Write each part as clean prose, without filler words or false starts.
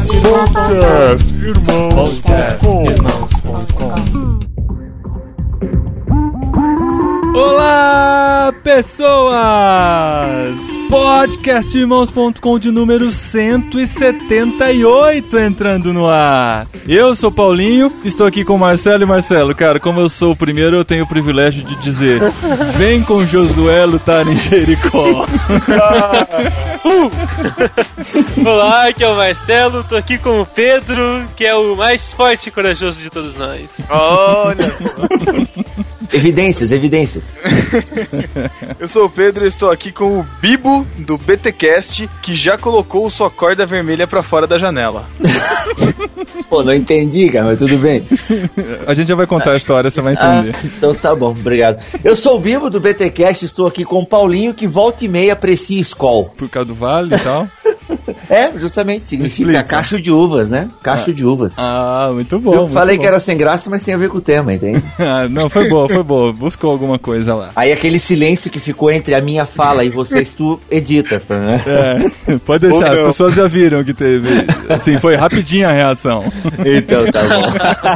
Podcastirmãos.com. Olá, pessoas! Podcastirmãos.com de número 178 entrando no ar. Eu sou Paulinho, estou aqui com o Marcelo. E Marcelo, cara, como eu sou o primeiro, eu tenho o privilégio de dizer: vem com Josué lutar em Jericó. Olá, aqui é o Marcelo, tô aqui com o Pedro, que é o mais forte e corajoso de todos nós. Olha! Evidências. Eu sou o Pedro e estou aqui com o Bibo do BTcast, que já colocou sua corda vermelha pra fora da janela. Pô, não entendi, cara, mas tudo bem. A gente já vai contar a história, você vai entender. Então tá bom, obrigado. Eu sou o Bibo do BTcast, estou aqui com o Paulinho, que volta e meia aprecia Skol. Por causa do vale e tal? É, justamente, significa cacho de uvas, né? Cacho de uvas. Ah, muito bom. Eu falei que era sem graça, mas tem a ver com o tema, entende? Não, foi boa. Buscou alguma coisa lá. Aí aquele silêncio que ficou entre a minha fala e vocês, tu edita, né? Pode deixar, as pessoas já viram que teve. Assim, foi rapidinha a reação. Então, tá bom.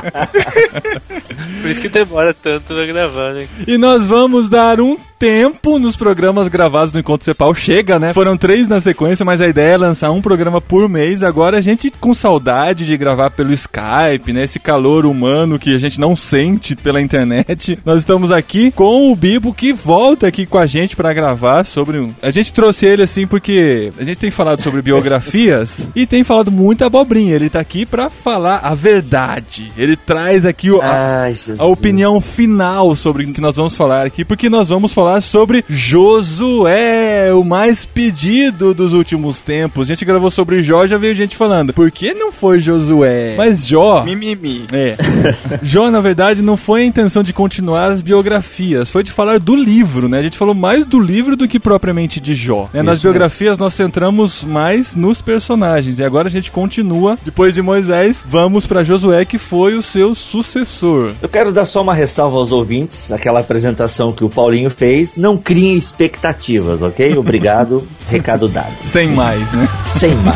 Por isso que demora tanto pra gravar, né? E nós vamos dar um tempo nos programas gravados do Encontro Cepal. Chega, né? Foram 3 na sequência, mas a ideia é lançar um programa por mês. Agora a gente com saudade de gravar pelo Skype, né? Esse calor humano que a gente não sente pela internet. Nós estamos aqui com o Bibo, que volta aqui com a gente pra gravar sobre... A gente trouxe ele assim porque a gente tem falado sobre biografias e tem falado muita abobrinha. Ele tá aqui pra falar a verdade. Ele traz aqui a opinião final sobre o que nós vamos falar aqui, porque nós vamos falar sobre Josué, o mais pedido dos últimos tempos. A gente gravou sobre Jó, já veio gente falando, por que não foi Josué? Mas Jó... Mimimi. Jó, na verdade, não foi a intenção de continuar as biografias, foi de falar do livro, né? A gente falou mais do livro do que propriamente de Jó. Né? Nas biografias, nós centramos mais nos personagens. E agora a gente continua, depois de Moisés, vamos pra Josué, que foi o seu sucessor. Eu quero dar só uma ressalva aos ouvintes, aquela apresentação que o Paulinho fez. Não criem expectativas, ok? Obrigado, recado dado. Sem mais, né? Sem mais.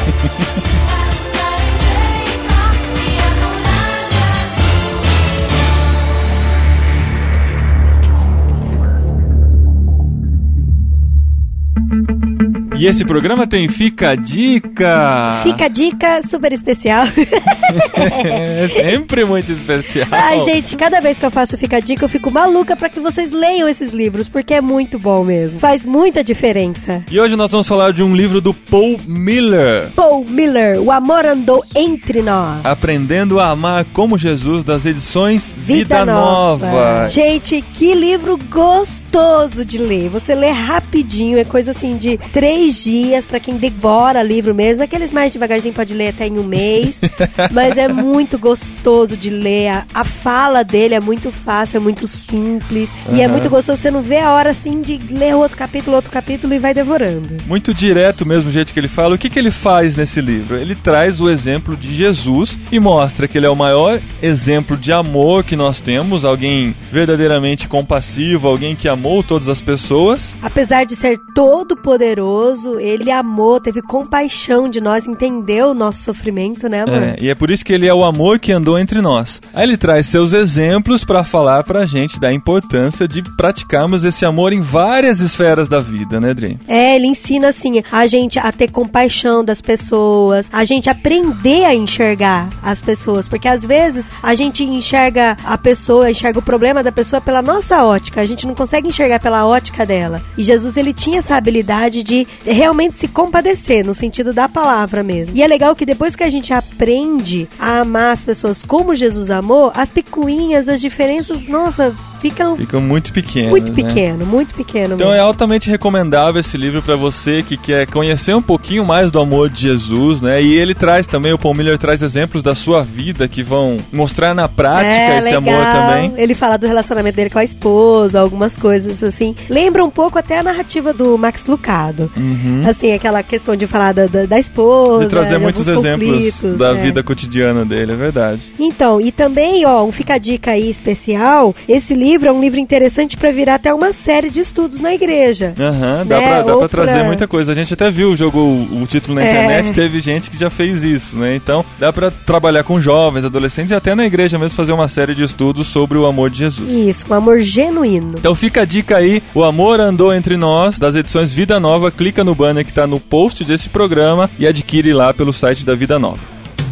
E esse programa tem Fica a Dica. Fica a Dica super especial. É sempre muito especial. Ai, gente, cada vez que eu faço Fica a Dica, eu fico maluca pra que vocês leiam esses livros, porque é muito bom mesmo. Faz muita diferença. E hoje nós vamos falar de um livro do Paul Miller. Paul Miller, O Amor Andou Entre Nós. Aprendendo a Amar como Jesus, das edições Vida Nova. Gente, que livro gostoso de ler. Você lê rapidinho, é coisa assim de 3 dias pra quem devora livro mesmo. Aqueles mais devagarzinho pode ler até em um mês. Mas é muito gostoso de ler. A fala dele é muito fácil, é muito simples. E é muito gostoso. Você não vê a hora assim de ler outro capítulo e vai devorando. Muito direto mesmo o jeito que ele fala. O que ele faz nesse livro? Ele traz o exemplo de Jesus e mostra que ele é o maior exemplo de amor que nós temos. Alguém verdadeiramente compassivo, alguém que amou todas as pessoas. Apesar de ser todo poderoso, ele amou, teve compaixão de nós, entendeu o nosso sofrimento, né, amor? E é por isso que ele é o amor que andou entre nós. Aí ele traz seus exemplos pra falar pra gente da importância de praticarmos esse amor em várias esferas da vida, né, Dri? Ele ensina, assim, a gente a ter compaixão das pessoas, a gente aprender a enxergar as pessoas, porque às vezes a gente enxerga a pessoa, enxerga o problema da pessoa pela nossa ótica, a gente não consegue enxergar pela ótica dela. E Jesus, ele tinha essa habilidade de realmente se compadecer, no sentido da palavra mesmo. E é legal que depois que a gente aprende a amar as pessoas como Jesus amou, as picuinhas, as diferenças, nossa, ficam muito pequenas. Muito pequeno Então mesmo. é altamente recomendável esse livro pra você que quer conhecer um pouquinho mais do amor de Jesus, né? E ele traz também, o Paul Miller traz exemplos da sua vida que vão mostrar na prática esse legal. amor também. Ele fala do relacionamento dele com a esposa, algumas coisas assim. Lembra um pouco até a narrativa do Max Lucado. Assim, aquela questão de falar da esposa. De trazer muitos exemplos da vida cotidiana dele, é verdade. Então, e também, um Fica a Dica aí especial, esse livro livro é um livro interessante para virar até uma série de estudos na igreja. Aham, né? dá pra trazer muita coisa. A gente até viu, jogou o título na internet, teve gente que já fez isso, né? Então, dá pra trabalhar com jovens, adolescentes e até na igreja mesmo fazer uma série de estudos sobre o amor de Jesus. Isso, um amor genuíno. Então fica a dica aí, O Amor Andou Entre Nós, das edições Vida Nova, clica no banner que tá no post desse programa e adquire lá pelo site da Vida Nova.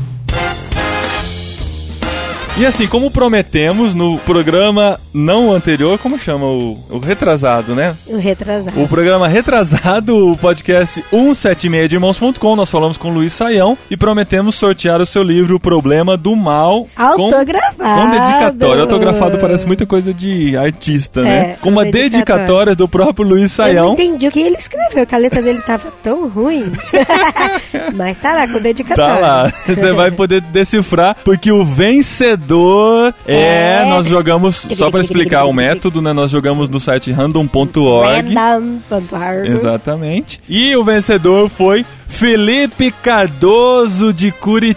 E assim, como prometemos no programa não anterior, como chama o retrasado, né? O retrasado. O programa retrasado, o podcast 176 de Irmãos.com, nós falamos com o Luiz Saião e prometemos sortear o seu livro O Problema do Mal. Autografado. Com dedicatória. Autografado parece muita coisa de artista, né? Com uma dedicatória do próprio Luiz Saião. Eu não entendi o que ele escreveu, que a letra dele tava tão ruim. Mas tá lá com dedicatória. Tá lá. Você vai poder decifrar, porque o vencedor nós jogamos, só pra explicar o método, né? Nós jogamos no site random.org. Exatamente. E o vencedor foi Felipe Cardoso de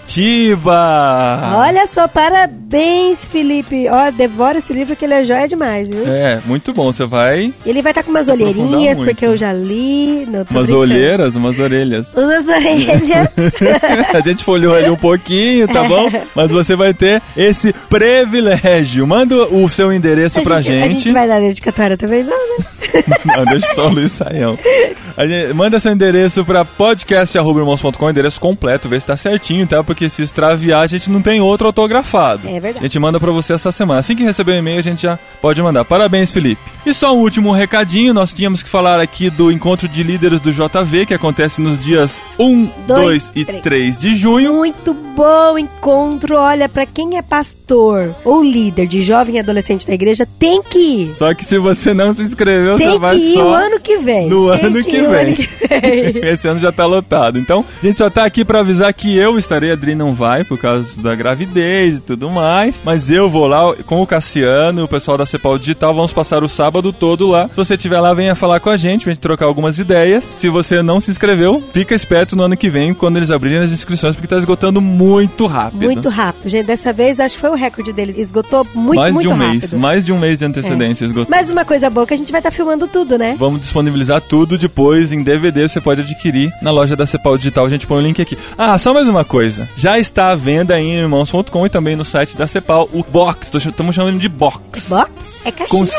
Curitiba. Olha só, parabéns, Felipe. Ó, devora esse livro que ele é joia demais, viu? É, muito bom. Você vai... Ele vai estar com umas olheirinhas, porque eu já li. Não, umas olheiras, umas orelhas. Umas orelhas. A gente folhou ali um pouquinho, tá bom? Mas você vai ter esse privilégio. Manda o seu endereço pra gente. A gente vai dar dedicatória também, não, né? Não, deixa só o Luiz Saião. Manda seu endereço pra podcast@irmãos.com, endereço completo, vê se tá certinho, tá? Porque se extraviar, a gente não tem outro autografado. É verdade. A gente manda pra você essa semana. Assim que receber o e-mail, a gente já pode mandar. Parabéns, Felipe. E só um último recadinho, nós tínhamos que falar aqui do encontro de líderes do JV, que acontece nos dias 1, 2 e 3 de junho. Muito bom encontro. Olha, pra quem é pastor ou líder de jovem e adolescente da igreja, tem que ir. Só que se você não se inscreveu, tem você vai que ir só o ano que vem. No ano que vem. Esse ano já tá lotado. Então, a gente só tá aqui pra avisar que eu estarei, a Adri não vai por causa da gravidez e tudo mais, mas eu vou lá com o Cassiano e o pessoal da Cepal Digital, vamos passar o sábado todo lá. Se você estiver lá, venha falar com a gente, pra gente trocar algumas ideias. Se você não se inscreveu, fica esperto no ano que vem, quando eles abrirem as inscrições, porque tá esgotando muito rápido. Muito rápido, gente. Dessa vez, acho que foi o recorde deles. Esgotou muito rápido. Mais de um mês de antecedência esgotou. Mas uma coisa boa que a gente vai estar filmando tudo, né? Vamos disponibilizar tudo depois em DVD, você pode adquirir na loja da Cepal Digital, a gente põe o link aqui. Ah, só mais uma coisa, já está à venda em irmãos.com e também no site da Cepal, o box, estamos chamando de box. Box? É caixinha, com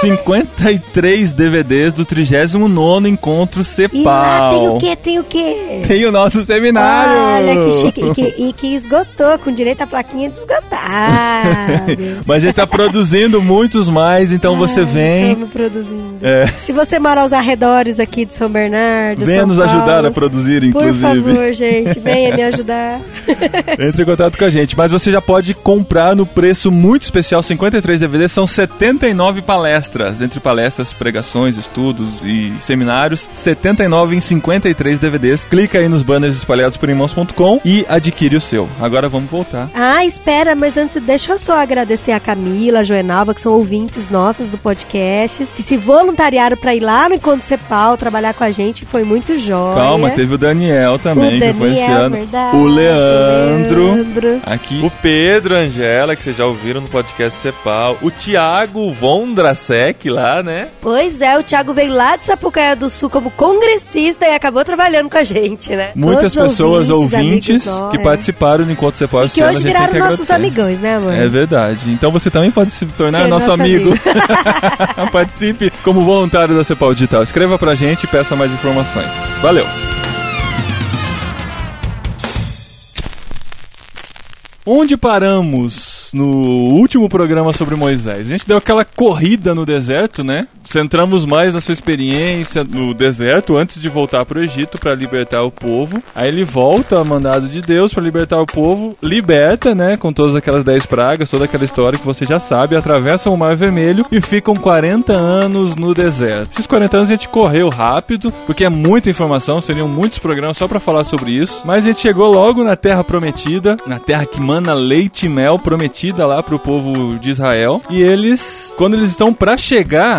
53 DVDs do 39º Encontro Cepal. E lá tem o quê? Tem o nosso seminário. Olha, que chique. E que esgotou, com direito à plaquinha de esgotado. Mas a gente tá produzindo muitos mais, então você vem. Estamos produzindo. Se você mora aos arredores aqui de São Bernardo, venha São nos Paulo, ajudar a produzir, inclusive. Por favor, gente, venha me ajudar. Entre em contato com a gente. Mas você já pode comprar no preço muito especial, 53 DVDs, são 79 palestras. Entre palestras, pregações, estudos e seminários, 79 em 53 DVDs. Clica aí nos banners espalhados por irmãos.com e adquire o seu. Agora vamos voltar. Ah, espera, mas antes deixa eu só agradecer a Camila, a Joenalva, que são ouvintes nossos do podcast, que se voluntariaram pra ir lá no Encontro Cepal, trabalhar com a gente, foi muito jóia. Calma, teve o Daniel também, que foi esse ano. Verdade, o Leandro. Aqui. O Pedro, Angela, que vocês já ouviram no podcast Cepal. O Thiago Vondrasek lá, né? Pois é, o Thiago veio lá de Sapucaia do Sul como congressista e acabou trabalhando com a gente, né? Muitas pessoas ouvintes que participaram do Encontro Cepal. E que hoje viraram nossos amigões, né, amor? É verdade. Então você também pode se tornar nosso amigo. Participe como voluntário da Cepal Digital. Escreva pra gente e peça mais informações. Valeu! Onde paramos no último programa sobre Moisés? A gente deu aquela corrida no deserto, né? Centramos mais na sua experiência no deserto antes de voltar para o Egito para libertar o povo. Aí ele volta a mandado de Deus para libertar o povo, liberta, né? Com todas aquelas 10 pragas, toda aquela história que você já sabe, atravessam o Mar Vermelho e ficam 40 anos no deserto. Esses 40 anos a gente correu rápido, porque é muita informação, seriam muitos programas só para falar sobre isso. Mas a gente chegou logo na Terra Prometida, na terra que mana leite e mel, prometida lá pro povo de Israel. E eles, quando eles estão para chegar, antes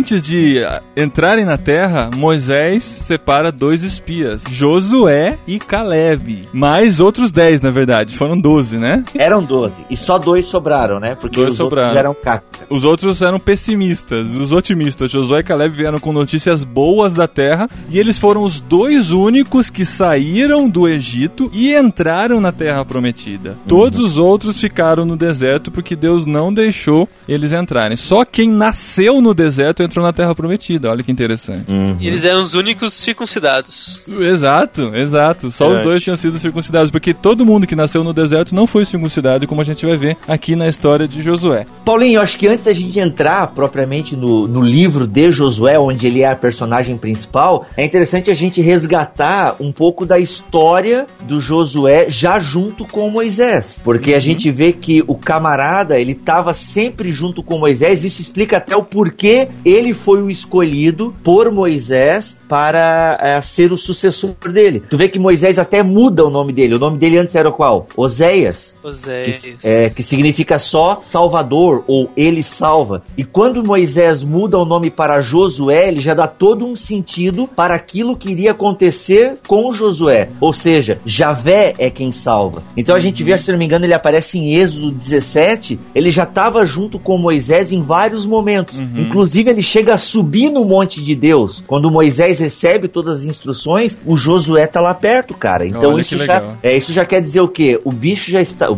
antes de entrarem na terra, Moisés separa 2 espias, Josué e Caleb. Mais outros 10, na verdade. Foram 12, né? Eram 12. E só 2 sobraram, né? Porque os outros eram cacas. Os outros eram pessimistas. Os otimistas, Josué e Caleb, vieram com notícias boas da terra. E eles foram os 2 únicos que saíram do Egito e entraram na terra prometida. Todos os outros ficaram no deserto porque Deus não deixou eles entrarem. Só quem nasceu no deserto entrou na terra prometida. Olha que interessante. E eles eram os únicos circuncidados. Exato. Só os 2 tinham sido circuncidados, porque todo mundo que nasceu no deserto não foi circuncidado, como a gente vai ver aqui na história de Josué. Paulinho, eu acho que antes da gente entrar propriamente no livro de Josué, onde ele é a personagem principal, é interessante a gente resgatar um pouco da história do Josué já junto com Moisés. Porque a gente vê que o camarada, ele estava sempre junto com Moisés. Isso explica até o porquê ele foi o escolhido por Moisés para ser o sucessor dele. Tu vê que Moisés até muda o nome dele. O nome dele antes era qual? Oséias. Que significa só Salvador, ou ele salva. E quando Moisés muda o nome para Josué, ele já dá todo um sentido para aquilo que iria acontecer com Josué. Ou seja, Javé é quem salva. Então a gente vê, se não me engano, ele aparece em Êxodo 17, ele já estava junto com Moisés em vários momentos. Inclusive ele chega a subir no monte de Deus. Quando Moisés recebe todas as instruções, o Josué tá lá perto, cara. Então isso já quer dizer o quê? O bicho já está...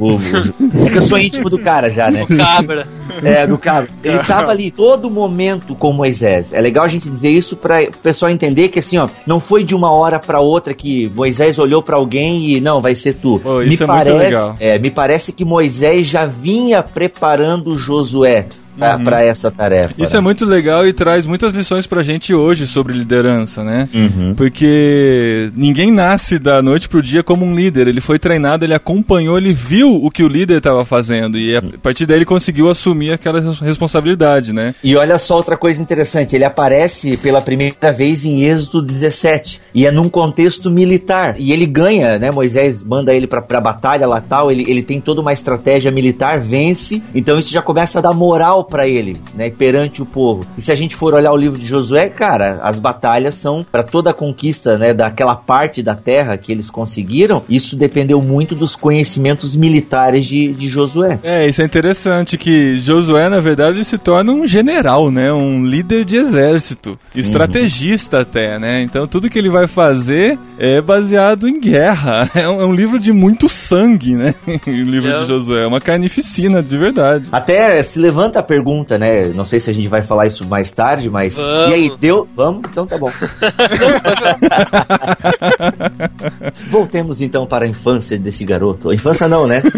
É que eu sou íntimo do cara já, né? O cabra. Do cabra. Ele tava ali todo momento com Moisés. É legal a gente dizer isso para o pessoal entender que assim, ó, não foi de uma hora para outra que Moisés olhou para alguém e não, vai ser tu. Isso é muito legal. Me parece que Moisés já vinha preparando Josué para essa tarefa. Isso é muito legal e traz muitas lições pra gente hoje sobre liderança, né? Porque ninguém nasce da noite pro dia como um líder. Ele foi treinado, ele acompanhou, ele viu o que o líder estava fazendo e a partir daí ele conseguiu assumir aquela responsabilidade, né? E olha só outra coisa interessante, ele aparece pela primeira vez em Êxodo 17 e é num contexto militar e ele ganha, né? Moisés manda ele pra batalha lá tal, ele tem toda uma estratégia militar, vence, então isso já começa a dar moral para ele, né, perante o povo. E se a gente for olhar o livro de Josué, cara, as batalhas são para toda a conquista, né, daquela parte da terra que eles conseguiram. Isso dependeu muito dos conhecimentos militares de Josué. Isso é interessante que Josué, na verdade, ele se torna um general, né, um líder de exército, estrategista até, né? Então tudo que ele vai fazer é baseado em guerra. É um livro de muito sangue, né? O livro de Josué, é uma carnificina de verdade. Até se levanta a pergunta, né? Não sei se a gente vai falar isso mais tarde, mas... Vamos. E aí, deu? Vamos? Então tá bom. Voltemos então para a infância desse garoto. A infância não, né?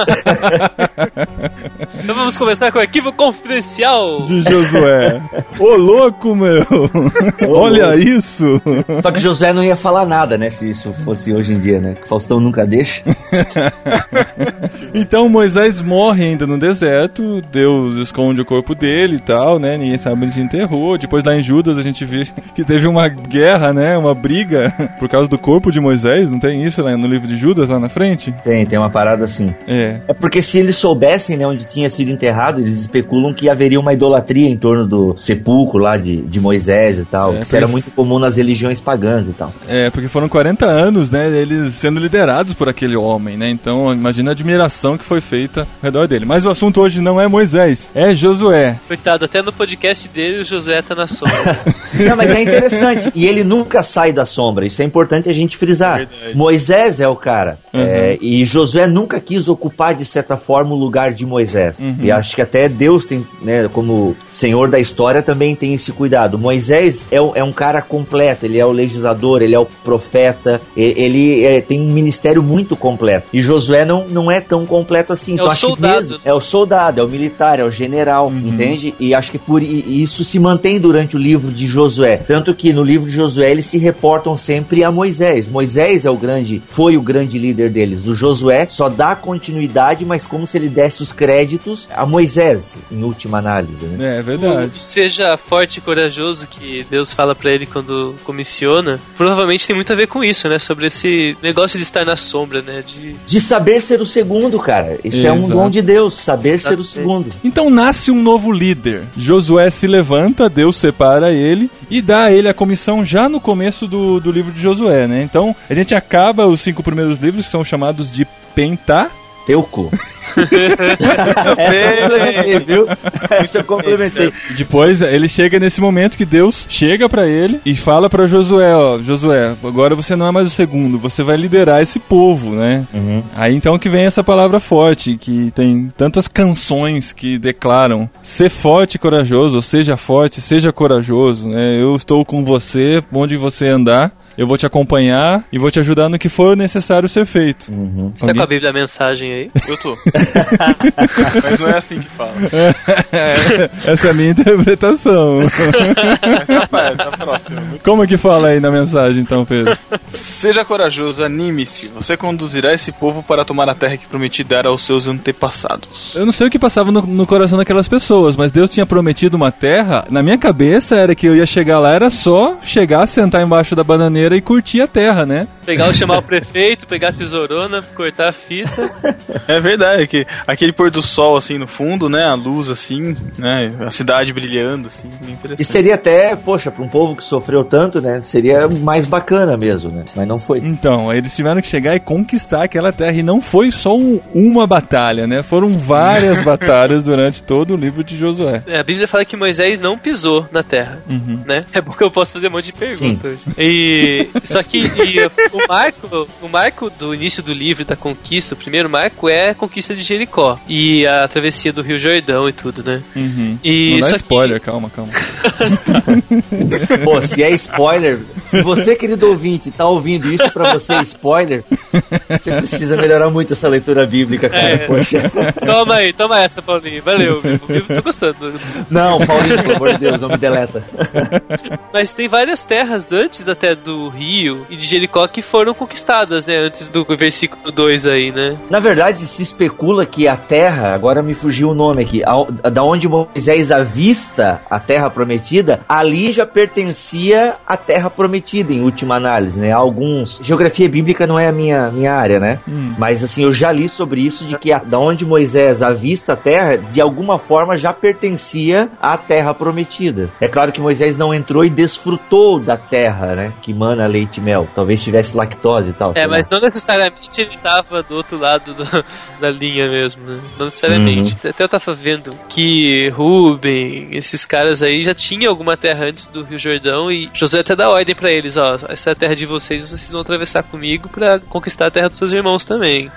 Então vamos começar com o arquivo confidencial de Josué. Ô louco, meu! Olha isso! Só que Josué não ia falar nada, né? Se isso fosse hoje em dia, né? Faustão nunca deixa. Então Moisés morre ainda no deserto, Deus esconde o corpo dele e tal, né? Ninguém sabe onde ele enterrou. Depois lá em Judas a gente vê que teve uma guerra, né? Uma briga por causa do corpo de Moisés. Não tem isso lá no livro de Judas, lá na frente? Tem uma parada assim. É porque se eles soubessem, né, onde tinha sido enterrado, eles especulam que haveria uma idolatria em torno do sepulcro lá de Moisés e tal. Isso era muito comum nas religiões pagãs e tal. Porque foram 40 anos, né? Eles sendo liderados por aquele homem, né? Então imagina a admiração que foi feita ao redor dele. Mas o assunto hoje não é Moisés, é Josué. Coitado, até no podcast dele o Josué tá na sombra. Não, mas é interessante. E ele nunca sai da sombra. Isso é importante a gente frisar. Verdade. Moisés é o cara. E Josué nunca quis ocupar, de certa forma, o lugar de Moisés. E acho que até Deus tem, né, como senhor da história, também tem esse cuidado. Moisés é um cara completo. Ele é o legislador, ele é o profeta. Ele tem um ministério muito completo. E Josué não é tão completo assim. É o soldado. É o soldado, é o militar, é o general, entende? E acho que por isso se mantém durante o livro de Josué. Tanto que no livro de Josué eles se reportam sempre a Moisés. Moisés foi o grande líder deles. O Josué só dá continuidade, mas como se ele desse os créditos atributos a Moisés, em última análise, né? É verdade. Seja forte e corajoso, que Deus fala pra ele quando comissiona, provavelmente tem muito a ver com isso, né? Sobre esse negócio de estar na sombra, né? De saber ser o segundo, cara. Isso é um dom de Deus, saber ser o segundo. Então nasce um novo líder. Josué se levanta, Deus separa ele e dá a ele a comissão já no começo do livro de Josué, né? Então a gente acaba os 5 primeiros livros, que são chamados de Pentateuco. Essa eu complementei, viu? Essa eu complementei. Depois ele chega nesse momento que Deus chega pra ele e fala pra Josué, ó, Josué, agora você não é mais o segundo, você vai liderar esse povo, né? Aí então que vem essa palavra forte, que tem tantas canções que declaram ser forte e corajoso, ou seja forte, seja corajoso, né? Eu estou com você, onde você andar, eu vou te acompanhar e vou te ajudar no que for necessário ser feito. Você tá com a Bíblia, a mensagem aí? Eu tô. Mas não é assim que fala. Essa é a minha interpretação. Mas tá próximo. Como é que fala aí na mensagem, então, Pedro? Seja corajoso, anime-se. Você conduzirá esse povo para tomar a terra que prometi dar aos seus antepassados. Eu não sei o que passava no coração daquelas pessoas, mas Deus tinha prometido uma terra. Na minha cabeça era que eu ia chegar lá, era só chegar, sentar embaixo da bananeira e curtir a terra, né? Chamar o prefeito, pegar a tesourona, cortar a fita. É verdade, que aquele pôr do sol assim no fundo, né? A luz assim, né? A cidade brilhando, assim, bem interessante. E seria até, poxa, para um povo que sofreu tanto, né? Seria mais bacana mesmo, né? Mas não foi. Então, aí eles tiveram que chegar e conquistar aquela terra. E não foi só uma batalha, né? Foram várias batalhas durante todo o livro de Josué. A Bíblia fala que Moisés não pisou na terra, né? É porque eu posso fazer um monte de perguntas. Só que o marco do início do livro, da conquista, o primeiro marco é a conquista de Jericó e a travessia do Rio Jordão e tudo, né? Não dá spoiler, calma. Pô, se é spoiler, se você, querido ouvinte, tá ouvindo isso pra você é spoiler, você precisa melhorar muito essa leitura bíblica, cara. Poxa. Toma essa, Paulinho. Valeu, tô gostando. Não, Paulinho, pelo amor de Deus, não me deleta. Mas tem várias terras antes até do Rio e de Jericó que foram conquistadas, né? Antes do versículo 2 aí, né? Na verdade, se especula que a terra, agora me fugiu o nome aqui, da onde Moisés avista a terra prometida, ali já pertencia à terra prometida, em última análise, né? Geografia bíblica não é a minha área, né? Mas assim, eu já li sobre isso, de que da onde Moisés avista a terra, de alguma forma já pertencia à terra prometida. É claro que Moisés não entrou e desfrutou da terra, né? Que mana leite e mel. Talvez tivesse lactose e tal. Mas não necessariamente ele tava do outro lado da linha mesmo, né? Não necessariamente. Até eu tava vendo que Rubem, esses caras aí já tinham alguma terra antes do Rio Jordão e Josué até dá ordem pra eles, ó, essa é a terra de vocês vão atravessar comigo pra conquistar a terra dos seus irmãos também.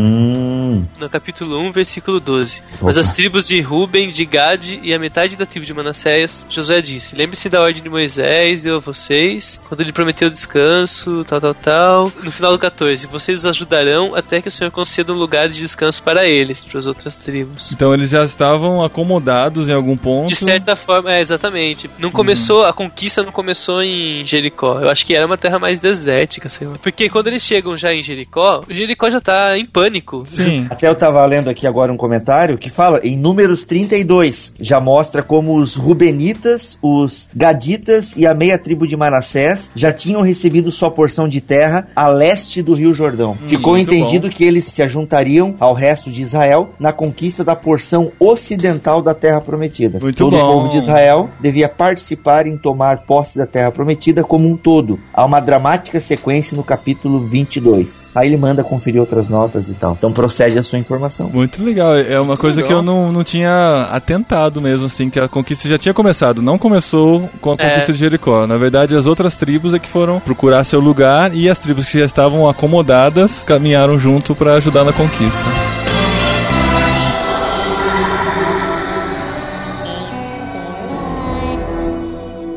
No capítulo 1, versículo 12. Mas as tribos de Rubem, de Gade e a metade da tribo de Manassés, Josué disse: lembre-se da ordem de Moisés, deu a vocês, quando ele prometeu descanso, tal. No final do 14, vocês os ajudarão até que o Senhor conceda um lugar de descanso para eles, para as outras tribos. Então eles já estavam acomodados em algum ponto. De certa forma, exatamente. Não começou, a conquista não começou em Jericó. Eu acho que era uma terra mais desértica, sei lá. Porque quando eles chegam já em Jericó já tá em pânico. Sim. Até eu tava lendo aqui agora um comentário que fala, em Números 32, já mostra como os Rubenitas, os Gaditas e a meia tribo de Manassés já tinham recebido sua porção de terra a leste do Rio Jordão. Ficou entendido que eles se ajuntariam ao resto de Israel na conquista da porção ocidental da terra prometida. Todo o povo de Israel devia participar em tomar posse da terra prometida como um todo. Há uma dramática sequência no capítulo 22. Aí ele manda conferir outras notas e tal. Então procede a sua informação. Muito legal. É uma coisa que eu não tinha atentado mesmo, assim, que a conquista já tinha começado. Não começou com a conquista de Jericó. Na verdade, as outras tribos é que foram procurar seu lugar e as tribos que já estavam acomodadas caminharam junto para ajudar na conquista.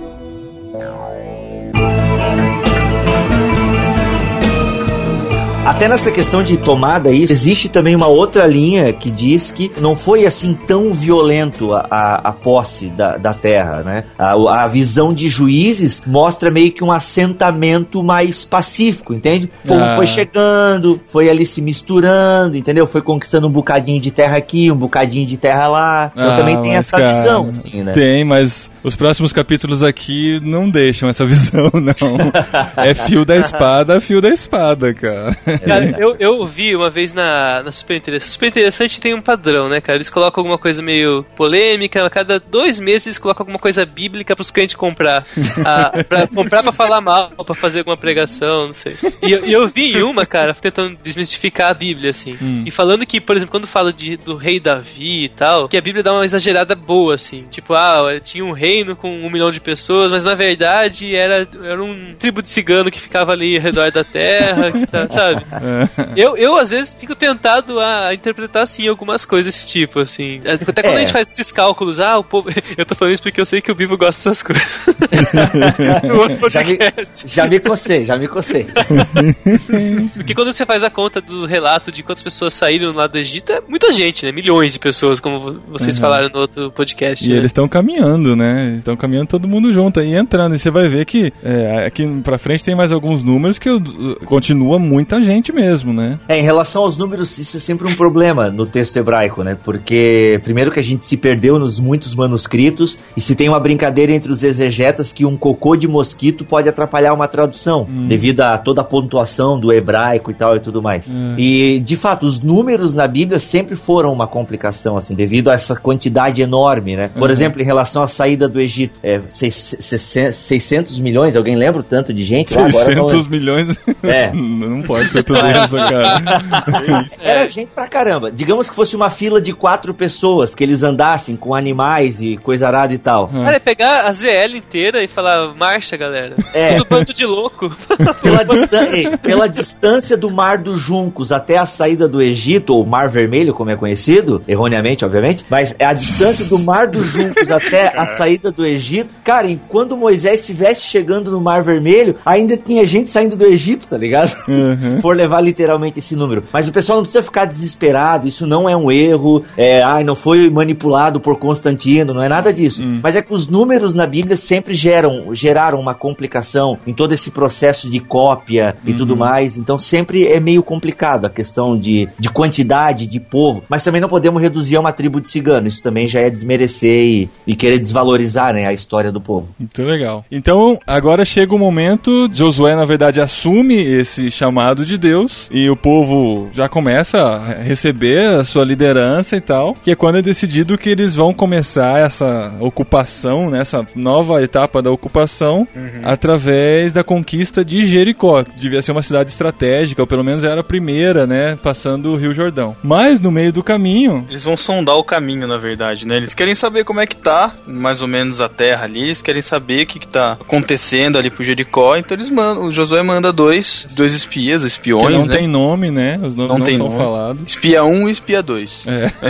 A Até nessa questão de tomada aí, existe também uma outra linha que diz que não foi assim tão violento a posse da terra, né? A visão de Juízes mostra meio que um assentamento mais pacífico, entende? O povo foi chegando, foi ali se misturando, entendeu? Foi conquistando um bocadinho de terra aqui, um bocadinho de terra lá. Então também tem essa visão, assim, né? Tem, mas os próximos capítulos aqui não deixam essa visão, não. É fio da espada, cara. Cara, eu vi uma vez na Super Interessante. Super Interessante tem um padrão, né, cara? Eles colocam alguma coisa meio polêmica, a cada 2 meses eles colocam alguma coisa bíblica pros crentes comprar. Pra comprar pra falar mal, pra fazer alguma pregação, não sei. E eu vi em uma, cara, tentando desmistificar a Bíblia, assim. E falando que, por exemplo, quando fala do rei Davi e tal, que a Bíblia dá uma exagerada boa, assim. Tipo, tinha um reino com 1 milhão de pessoas, mas na verdade era um tribo de cigano que ficava ali ao redor da terra, sabe? Eu às vezes fico tentado a interpretar assim algumas coisas desse tipo, assim. Até quando a gente faz esses cálculos, o povo... Eu tô falando isso porque eu sei que o Bibo gosta dessas coisas. já me cocei. Porque quando você faz a conta do relato de quantas pessoas saíram lá do Egito, é muita gente, né? Milhões de pessoas, como vocês falaram no outro podcast. E eles estão caminhando, né? Estão caminhando todo mundo junto aí, entrando. E você vai ver que aqui pra frente tem mais alguns números que continua muita gente mesmo, né? Em relação aos números, isso é sempre um problema no texto hebraico, né? Porque, primeiro que a gente se perdeu nos muitos manuscritos, e se tem uma brincadeira entre os exegetas que um cocô de mosquito pode atrapalhar uma tradução, devido a toda a pontuação do hebraico e tal e tudo mais. E, de fato, os números na Bíblia sempre foram uma complicação, assim, devido a essa quantidade enorme, né? Por exemplo, em relação à saída do Egito, 600 milhões, alguém lembra o tanto de gente? 600 milhões? Não pode ser tudo isso, cara. Era gente pra caramba. Digamos que fosse uma fila de 4 pessoas, que eles andassem com animais e coisa arada e tal. Cara, é pegar a ZL inteira e falar, marcha, galera. Tudo bando de louco. Pela distância do Mar dos Juncos até a saída do Egito, ou Mar Vermelho, como é conhecido, erroneamente, obviamente, mas a distância do Mar dos Juncos até a saída do Egito, cara, enquanto Moisés estivesse chegando no Mar Vermelho, ainda tinha gente saindo do Egito, tá ligado? For levar literalmente esse número. Mas o pessoal não precisa ficar desesperado, isso não é um erro, não foi manipulado por Constantino, não é nada disso. Mas é que os números na Bíblia sempre geraram uma complicação em todo esse processo de cópia e tudo mais, então sempre é meio complicado a questão de quantidade de povo, mas também não podemos reduzir a uma tribo de cigano, isso também já é desmerecer e querer desvalorizar, né, a história do povo. Muito legal. Então, agora chega o momento, Josué, na verdade, assume esse chamado de Deus, e o povo já começa a receber a sua liderança e tal, que é quando é decidido que eles vão começar essa ocupação, né, essa nova etapa da ocupação, através da conquista de Jericó, que devia ser uma cidade estratégica, ou pelo menos era a primeira, né, passando o Rio Jordão. Mas, no meio do caminho... Eles vão sondar o caminho, na verdade, né? Eles querem saber como é que tá, mais ou menos, a terra ali, eles querem saber o que tá acontecendo ali pro Jericó, então o Josué manda dois espiões, que não né? tem nome, né? Os nomes não são falados. Espia 1 e espia 2.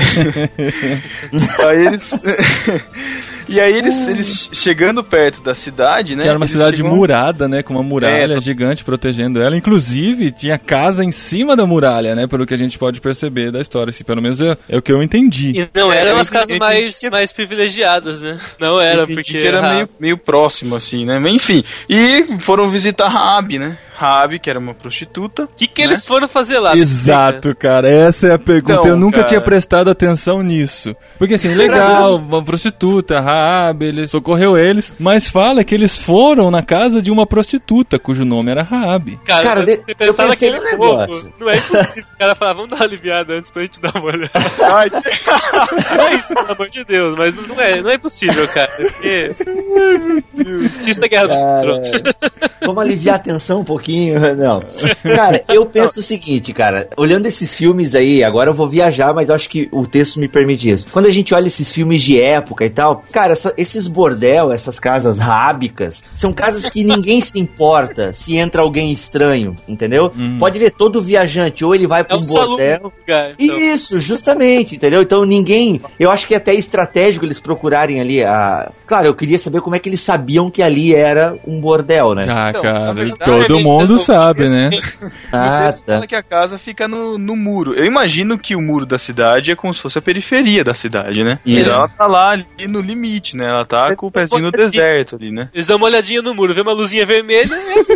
Aí eles... E aí eles chegando perto da cidade, né? Que era uma cidade murada, né? Com uma muralha gigante protegendo ela. Inclusive, tinha casa em cima da muralha, né? Pelo que a gente pode perceber da história. Assim, pelo menos é o que eu entendi. E não eram as casas mais privilegiadas, né? Não era, porque era meio próximo, assim, né? Mas, enfim. E foram visitar Raabe, né? Raabe, que era uma prostituta. O que eles foram fazer lá? Exato, cara. Essa é a pergunta. Então, eu nunca tinha prestado atenção nisso. Porque, assim, legal, uma prostituta, Raabe, ele socorreu eles, mas fala que eles foram na casa de uma prostituta, cujo nome era Raabe. Cara, você pensava que ele negócio. Não é impossível. O cara falava, vamos dar uma aliviada antes pra gente dar uma olhada. Não é isso, pelo amor de Deus, mas não é impossível, cara. Porque... Artista Guerra dos Tronos. Vamos aliviar a tensão um pouquinho. Não. Cara, eu penso o seguinte, cara. Olhando esses filmes aí, agora eu vou viajar, mas eu acho que o texto me permite isso. Quando a gente olha esses filmes de época e tal, cara, cara, esses bordel, essas casas rábicas, são casas que ninguém se importa se entra alguém estranho, entendeu? Pode ver, todo viajante, ou ele vai pra um bordel... Lugar, então. Isso, justamente, entendeu? Então ninguém... Eu acho que é até estratégico eles procurarem ali a... Claro, eu queria saber como é que eles sabiam que ali era um bordel, né? Ah, Então, cara, verdade, todo mundo sabe, né? O texto fala que a casa fica no muro. Eu imagino que o muro da cidade é como se fosse a periferia da cidade, né? Isso. Então ela tá lá ali no limite, né? Ela tá com o pezinho no deserto ali, né? Eles dão uma olhadinha no muro, vê uma luzinha vermelha.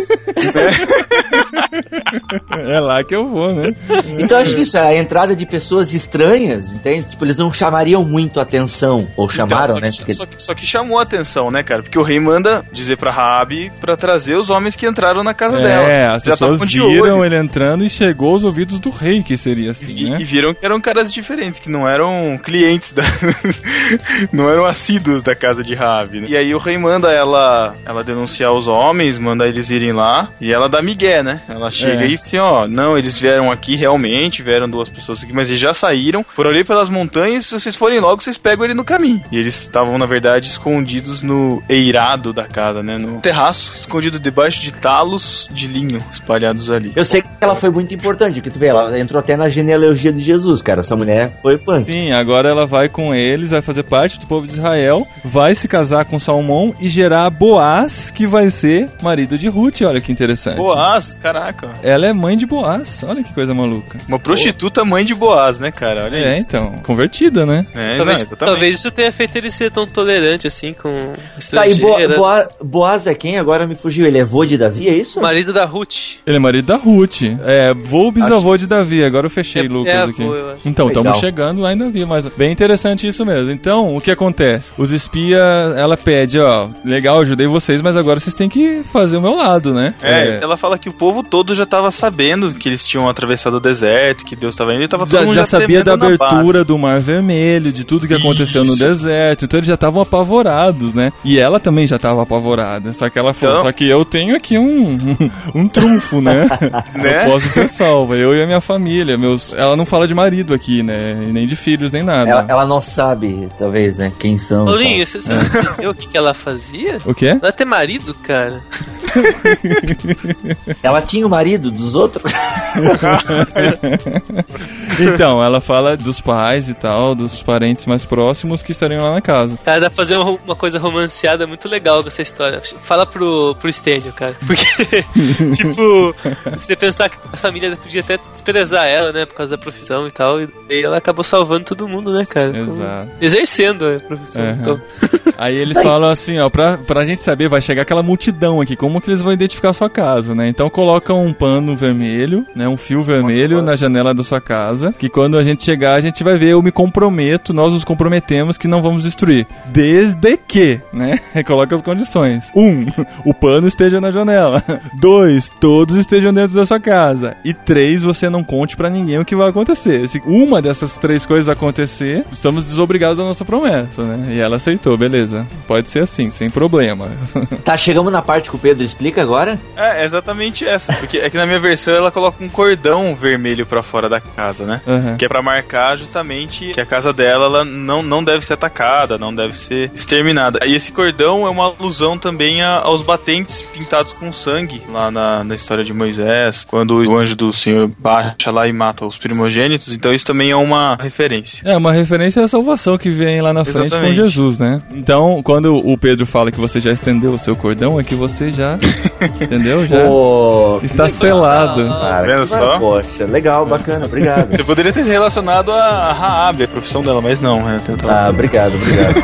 É lá que eu vou, né? Então acho que isso, a entrada de pessoas estranhas, entende? Tipo, eles não chamariam muito atenção, ou chamaram, então, né? Porque... Só que chamou a atenção, né, cara? Porque o rei manda dizer pra Raabe pra trazer os homens que entraram na casa dela. É, as Já pessoas tavam de viram olho. ele entrando e chegou aos ouvidos do rei, que seria assim, né? E viram que eram caras diferentes, que não eram clientes da... não eram assíduos da casa de Raabe, né? E aí o rei manda ela denunciar os homens, manda eles irem lá, e ela dá migué, né? Ela chega e assim, ó, não, eles vieram aqui realmente, vieram 2 pessoas aqui, mas eles já saíram, foram ali pelas montanhas, se vocês forem logo, vocês pegam ele no caminho. E eles estavam, na verdade, escondidos no eirado da casa, né? No terraço, escondido debaixo de talos de linho espalhados ali. Eu sei que ela foi muito importante, porque tu vê, ela entrou até na genealogia de Jesus, cara. Essa mulher foi punk. Sim, agora ela vai com eles, vai fazer parte do povo de Israel, vai se casar com Salmão e gerar Boaz, que vai ser marido de Ruth. Olha que interessante. Boaz, caraca. Ela é mãe de Boaz. Olha que coisa maluca. Uma prostituta mãe de Boaz, né, cara? Olha É, isso. então, convertida, né? É, exatamente. Talvez isso tenha feito ele ser tão tolerante assim com Tá, e estrangeira. Boaz é quem? Agora me fugiu. Ele é vô de Davi, é isso? Marido da Ruth. Ele é marido da Ruth. É, bisavô de Davi. Agora eu fechei, Lucas, aqui. avô, eu acho. Então, Legal. estamos chegando lá em Davi, mas bem interessante isso mesmo. Então, o que acontece? Os espias, ela pede, ó, legal, ajudei vocês, mas agora vocês têm que fazer o meu lado, né? Ela fala que o povo todo já tava sabendo que eles tinham atravessado o deserto, que Deus tava indo, e tava todo mundo já sabia da tremendo na abertura base. do Mar Vermelho, de tudo que aconteceu no Isso. deserto. Então eles já estavam apavorados, né? E ela também já estava apavorada. Só que ela falou, Então- só que eu tenho aqui um trunfo, né? Né? Eu posso ser salva. Eu e a minha família. Ela não fala de marido aqui, né? E nem de filhos, nem nada. Ela não sabe, talvez, né? Quem são. Paulinho, você entendeu o que ela fazia? O quê? Ela tem marido, cara. Ela tinha o marido dos outros? Então, ela fala dos pais e tal, dos parentes mais próximos que estariam lá na casa. Cara, dá pra fazer uma coisa romanceada muito legal com essa história. Fala pro Stênio, cara. Porque, tipo, você pensar que a família podia até desprezar ela, né? Por causa da profissão e tal. E daí ela acabou salvando todo mundo, né, cara? Exato. Exercendo a profissão. Uhum. Então. Aí eles falam assim, ó, pra gente saber, vai chegar aquela multidão aqui, como que eles vão identificar a sua casa, né? Então colocam um pano vermelho, né, um fio vermelho na janela da sua casa, que quando a gente chegar, a gente vai ver, eu me comprometo, nós nos comprometemos que não vamos destruir. Desde que, né, coloca as condições. 1, o pano esteja na janela. 2, todos estejam dentro da sua casa. E 3, você não conte pra ninguém o que vai acontecer. Se uma dessas 3 coisas acontecer, estamos desobrigados da nossa promessa, né? E ela aceitou, beleza. Pode ser assim, sem problema. Tá, chegamos na parte que o Pedro explica agora? É exatamente essa. Porque é que na minha versão ela coloca um cordão vermelho pra fora da casa, né? Uhum. Que é pra marcar justamente que a casa dela ela não deve ser atacada, não deve ser exterminada. E esse cordão é uma alusão também aos batentes pintados com sangue lá na história de Moisés, quando o anjo do Senhor baixa lá e mata os primogênitos. Então isso também é uma referência. É, uma referência à salvação que vem lá na frente com Exatamente. Jesus, né? Então, quando o Pedro fala que você já estendeu o seu cordão, é que você já, entendeu? Já Pô, está legal. selado. cara, Vendo que só? Poxa, legal, bacana, obrigado. Você poderia ter relacionado a Raabe, a profissão dela, mas não. Ah, obrigado.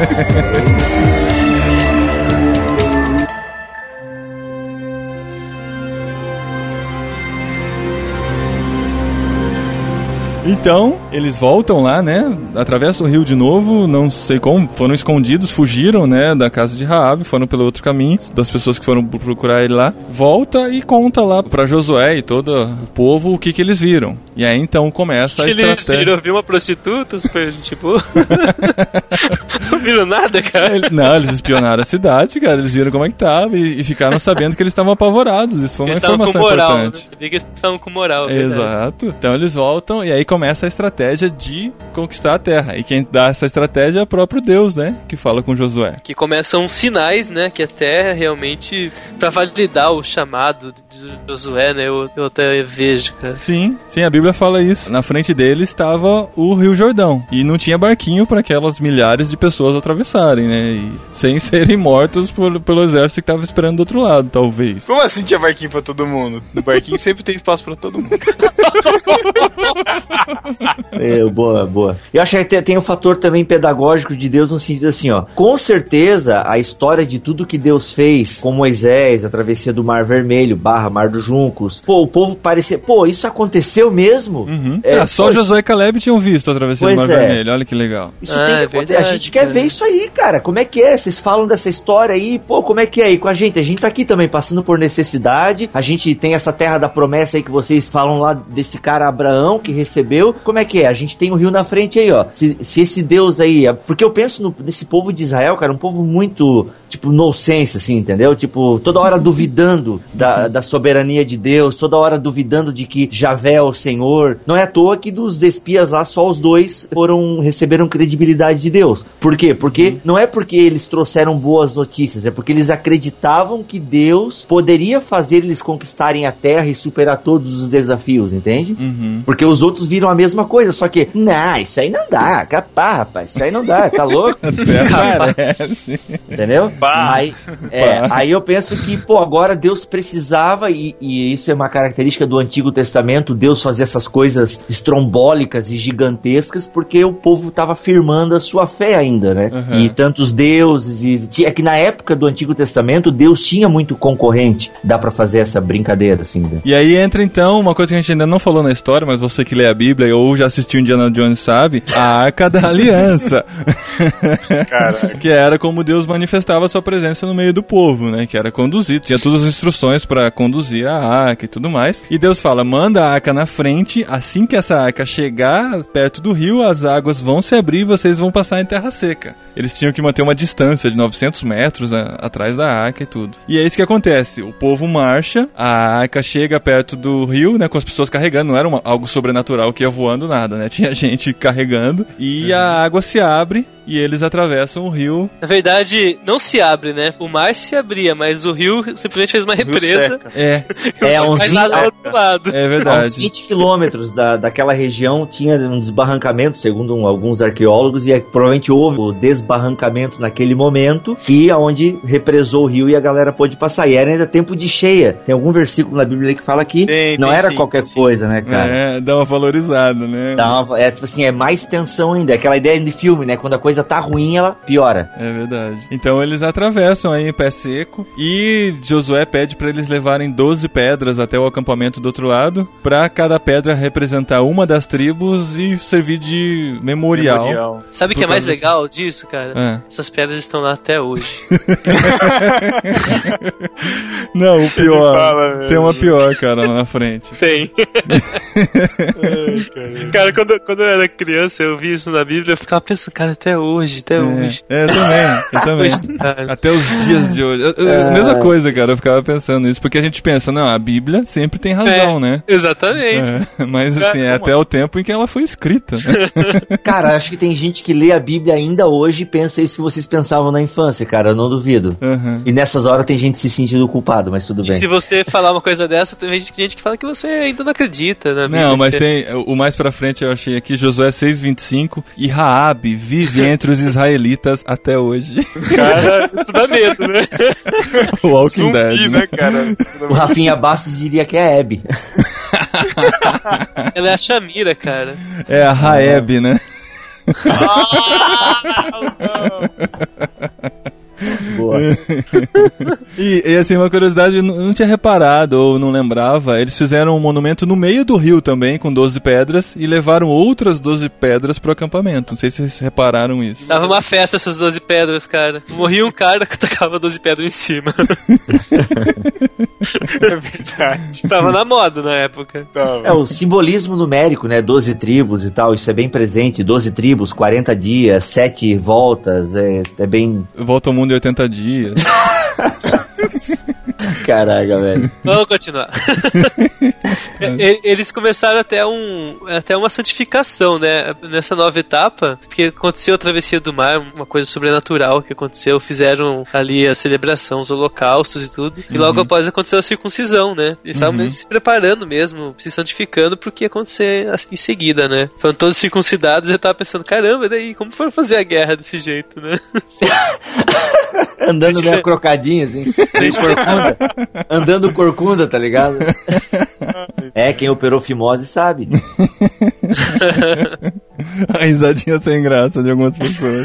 Então, eles voltam lá, né? Atravessam o rio de novo, não sei como, foram escondidos, fugiram, né? Da casa de Raabe, foram pelo outro caminho, das pessoas que foram procurar ele lá. Volta e conta lá pra Josué e todo o povo o que eles viram. E aí, então, começa a Eles estratégia. viram, viu uma prostituta, super, tipo... não viram nada, cara. Não, eles espionaram a cidade, cara. Eles viram como é que tava e ficaram sabendo que eles estavam apavorados. Isso foi uma Eles estavam com informação moral, importante. né? Sabia que eles estavam com moral, é verdade. Exato. Então eles voltam e aí começa começa a estratégia de conquistar a terra. E quem dá essa estratégia é o próprio Deus, né? Que fala com Josué. Que começam sinais, né? Que a terra realmente, pra validar o chamado de Josué, né? Eu até vejo, cara. Sim, a Bíblia fala isso. Na frente dele estava o Rio Jordão. E não tinha barquinho para aquelas milhares de pessoas atravessarem, né? E sem serem mortos pelo exército que estava esperando do outro lado, talvez. Como assim tinha barquinho pra todo mundo? No barquinho sempre tem espaço pra todo mundo. Boa. Eu acho que tem um fator também pedagógico de Deus no sentido assim, ó. Com certeza, a história de tudo que Deus fez com Moisés, a travessia do Mar Vermelho, Mar dos Juncos, o povo parecia, isso aconteceu mesmo? Uhum. Só Josué e Caleb tinham visto a travessia do Mar Vermelho, olha que legal. Isso tem que acontecer. A gente quer ver isso aí, cara. Como é que é? Vocês falam dessa história aí, como é que é aí com a gente? A gente tá aqui também passando por necessidade, a gente tem essa terra da promessa aí que vocês falam lá desse cara Abraão que recebeu. Como é que é? A gente tem o rio na frente aí, ó. Se esse Deus aí... Porque eu penso nesse povo de Israel, cara, um povo muito, nonsense, assim, entendeu? Toda hora duvidando da soberania de Deus, toda hora duvidando de que Javé é o Senhor. Não é à toa que dos espias lá, só os dois receberam credibilidade de Deus. Por quê? Porque não é porque eles trouxeram boas notícias, é porque eles acreditavam que Deus poderia fazer eles conquistarem a terra e superar todos os desafios, entende? Uhum. Porque os outros viram a mesma coisa, só que, isso aí não dá, capaz, rapaz, isso aí não dá, tá louco? Parece. Entendeu? Aí eu penso que, agora Deus precisava, e isso é uma característica do Antigo Testamento, Deus fazer essas coisas estrombólicas e gigantescas, porque o povo estava firmando a sua fé ainda, né? Uhum. E tantos deuses, é que na época do Antigo Testamento, Deus tinha muito concorrente, dá pra fazer essa brincadeira, assim. Né? E aí entra, então, uma coisa que a gente ainda não falou na história, mas você que lê a Bíblia ou já assistiu Indiana Jones sabe, a Arca da Aliança. Caraca. Que era como Deus manifestava sua presença no meio do povo, né? Que era conduzido, tinha todas as instruções pra conduzir a arca e tudo mais. E Deus fala, manda a arca na frente, assim que essa arca chegar perto do rio, as águas vão se abrir e vocês vão passar em terra seca. Eles tinham que manter uma distância de 900 metros atrás da arca e tudo. E é isso que acontece, o povo marcha, a arca chega perto do rio, né? Com as pessoas carregando, não era algo sobrenatural que ia voando nada, né? Tinha gente carregando e a água se abre e eles atravessam o rio. Na verdade, não se abre, né? O mar se abria, mas o rio simplesmente fez uma represa. Uns 20 outro lado. É verdade. Uns 20 quilômetros daquela região tinha um desbarrancamento, segundo alguns arqueólogos, e provavelmente houve o desbarrancamento naquele momento, e aonde represou o rio e a galera pôde passar. E era ainda tempo de cheia. Tem algum versículo na Bíblia que fala que não era qualquer coisa, né, cara? Dá uma valorizada, né? É mais tensão ainda. Aquela ideia de filme, né? Quando a coisa tá ruim, ela piora. É verdade. Então eles atravessam aí em pé seco e Josué pede pra eles levarem 12 pedras até o acampamento do outro lado, pra cada pedra representar uma das tribos e servir de memorial. Sabe o que é mais legal disso, cara? Essas pedras estão lá até hoje. Não, o pior. Tem uma pior, cara, lá na frente. Tem. Cara, quando eu era criança, eu vi isso na Bíblia, eu ficava pensando, cara, até hoje. Eu também. Até os dias de hoje. Mesma coisa, cara, eu ficava pensando nisso, porque a gente pensa, não, a Bíblia sempre tem razão, né? Exatamente. Mas assim, até o tempo em que ela foi escrita, né? Cara, acho que tem gente que lê a Bíblia ainda hoje e pensa isso que vocês pensavam na infância, cara, eu não duvido. Uhum. E nessas horas tem gente se sentindo culpado, mas tudo bem. E se você falar uma coisa dessa, tem gente que fala que você ainda não acredita na Bíblia. Não, mas tem, o mais pra frente eu achei aqui, Josué 6:25, e Raabe vive entre os israelitas até hoje. Cara, isso dá medo, né? O Walking Dead, né, cara? O Rafinha Bastos diria que é a Abby. Ela é a Shamira, cara. É a Raeb, né? Boa. E assim, uma curiosidade, eu não tinha reparado ou não lembrava, eles fizeram um monumento no meio do rio também, com 12 pedras, e levaram outras 12 pedras pro acampamento. Não sei se vocês repararam isso. Tava uma festa essas 12 pedras, cara. Morria um cara que tacava 12 pedras em cima. É verdade. Tava na moda na época. É o simbolismo numérico, né? 12 tribos e tal, isso é bem presente. 12 tribos, 40 dias, 7 voltas, é bem... Volta ao mundo em 80 dias. Caraca, velho. Vamos continuar. Eles começaram até uma santificação, né? Nessa nova etapa, porque aconteceu a travessia do mar, uma coisa sobrenatural que aconteceu. Fizeram ali a celebração, os holocaustos e tudo. E logo após aconteceu a circuncisão, né? Eles estavam se preparando mesmo, se santificando pro que ia acontecer em seguida, né? Foram todos circuncidados e eu tava pensando, caramba, daí como foram fazer a guerra desse jeito, né? Andando meio crocadinho, assim. Corcunda. Andando corcunda, tá ligado? Quem operou fimose sabe. A risadinha sem graça de algumas pessoas.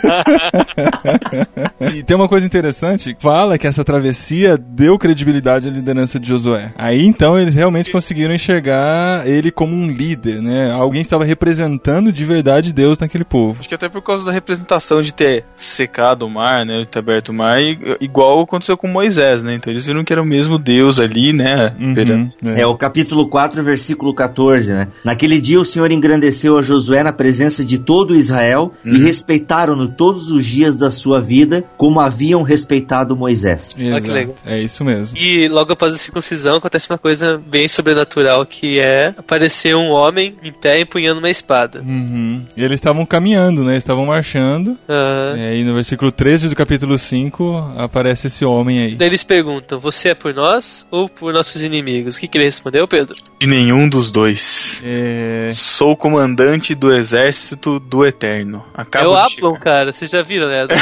E tem uma coisa interessante, fala que essa travessia deu credibilidade à liderança de Josué. Aí então eles realmente conseguiram enxergar ele como um líder, né? Alguém estava representando de verdade Deus naquele povo. Acho que até por causa da representação de ter secado o mar, né? De ter aberto o mar, igual aconteceu com Moisés, né? Então eles viram que era o mesmo Deus ali, né? O capítulo 4, versículo 14, né? Naquele dia o Senhor engrandeceu a Josué na presença de todo Israel e respeitaram-no todos os dias da sua vida, como haviam respeitado Moisés. Exato. Que legal. É isso mesmo. E logo após a circuncisão acontece uma coisa bem sobrenatural, que é aparecer um homem em pé empunhando uma espada. E eles estavam caminhando, né? Estavam marchando. E aí no versículo 13 do capítulo 5 aparece esse homem aí. Daí eles perguntam, você é por nós ou por nossos inimigos? O que ele respondeu, Pedro? De nenhum dos dois. Sou comandante do exército do Eterno. É o Aplon, cara. Vocês já viram, né?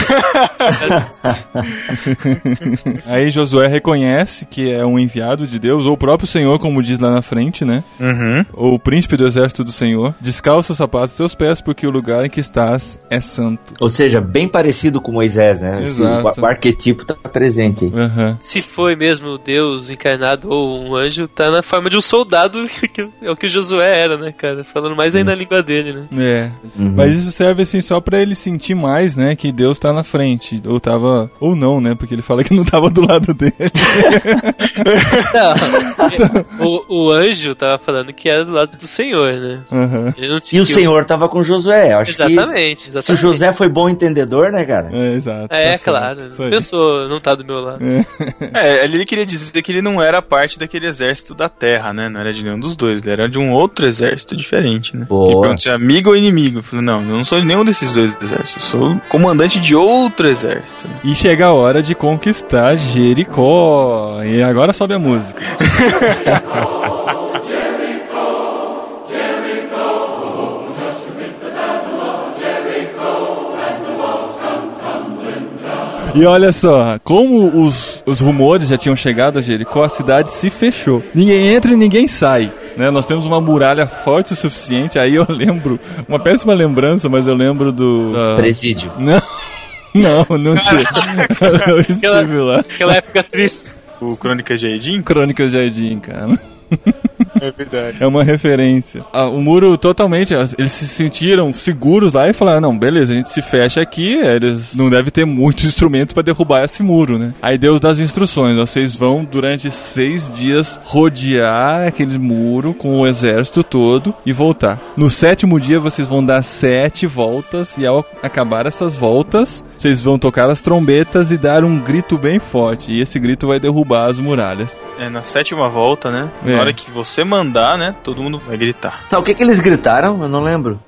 Aí Josué reconhece que é um enviado de Deus, ou o próprio Senhor, como diz lá na frente, né? Ou o príncipe do exército do Senhor. Descalça os sapatos dos teus pés, porque o lugar em que estás é santo. Ou seja, bem parecido com Moisés, né? Exato. O arquetipo tá presente aí. Se foi mesmo Deus encarnado ou um anjo, tá na forma de um soldado, que é o que Josué era, né, cara? Falando mais aí na língua dele, né? Mas isso serve assim só pra ele sentir mais, né, que Deus tá na frente. Ou não, né, porque ele fala que não tava do lado dele. Não, o anjo tava falando que era do lado do Senhor, né? Ele não tinha E o Senhor tava com Josué. Acho exatamente. Se o José foi bom entendedor, né, cara? Exato. Claro. Pensou, não tá do meu lado. Ele queria dizer que ele não era parte daquele exército da terra, né? Não era de nenhum dos dois. Ele era de um outro exército diferente, né? Ele perguntou se é amigo ou inimigo. Eu falei, não, eu não sou de nenhum desses dois exércitos. Eu sou comandante de outro exército. E chega a hora de conquistar Jericó. E agora sobe a música. E olha só, como os rumores já tinham chegado a Jericó, a cidade se fechou. Ninguém entra e ninguém sai, né? Nós temos uma muralha forte o suficiente. Aí eu lembro, uma péssima lembrança, mas eu lembro do... Presídio. Não tinha. Eu estive lá. Aquela época triste. O Crônicas de Aedim? Crônicas de Aedim, cara. É verdade. É uma referência. O muro totalmente, eles se sentiram seguros lá e falaram, não, beleza, a gente se fecha aqui, eles não devem ter muitos instrumentos pra derrubar esse muro, né? Aí Deus dá as instruções, vocês vão durante 6 dias rodear aquele muro com o exército todo e voltar. No 7º dia vocês vão dar 7 voltas e ao acabar essas voltas, vocês vão tocar as trombetas e dar um grito bem forte. E esse grito vai derrubar as muralhas. Na 7ª volta, né? Na hora que você mandar, né? Todo mundo vai gritar. Tá, o que eles gritaram? Eu não lembro.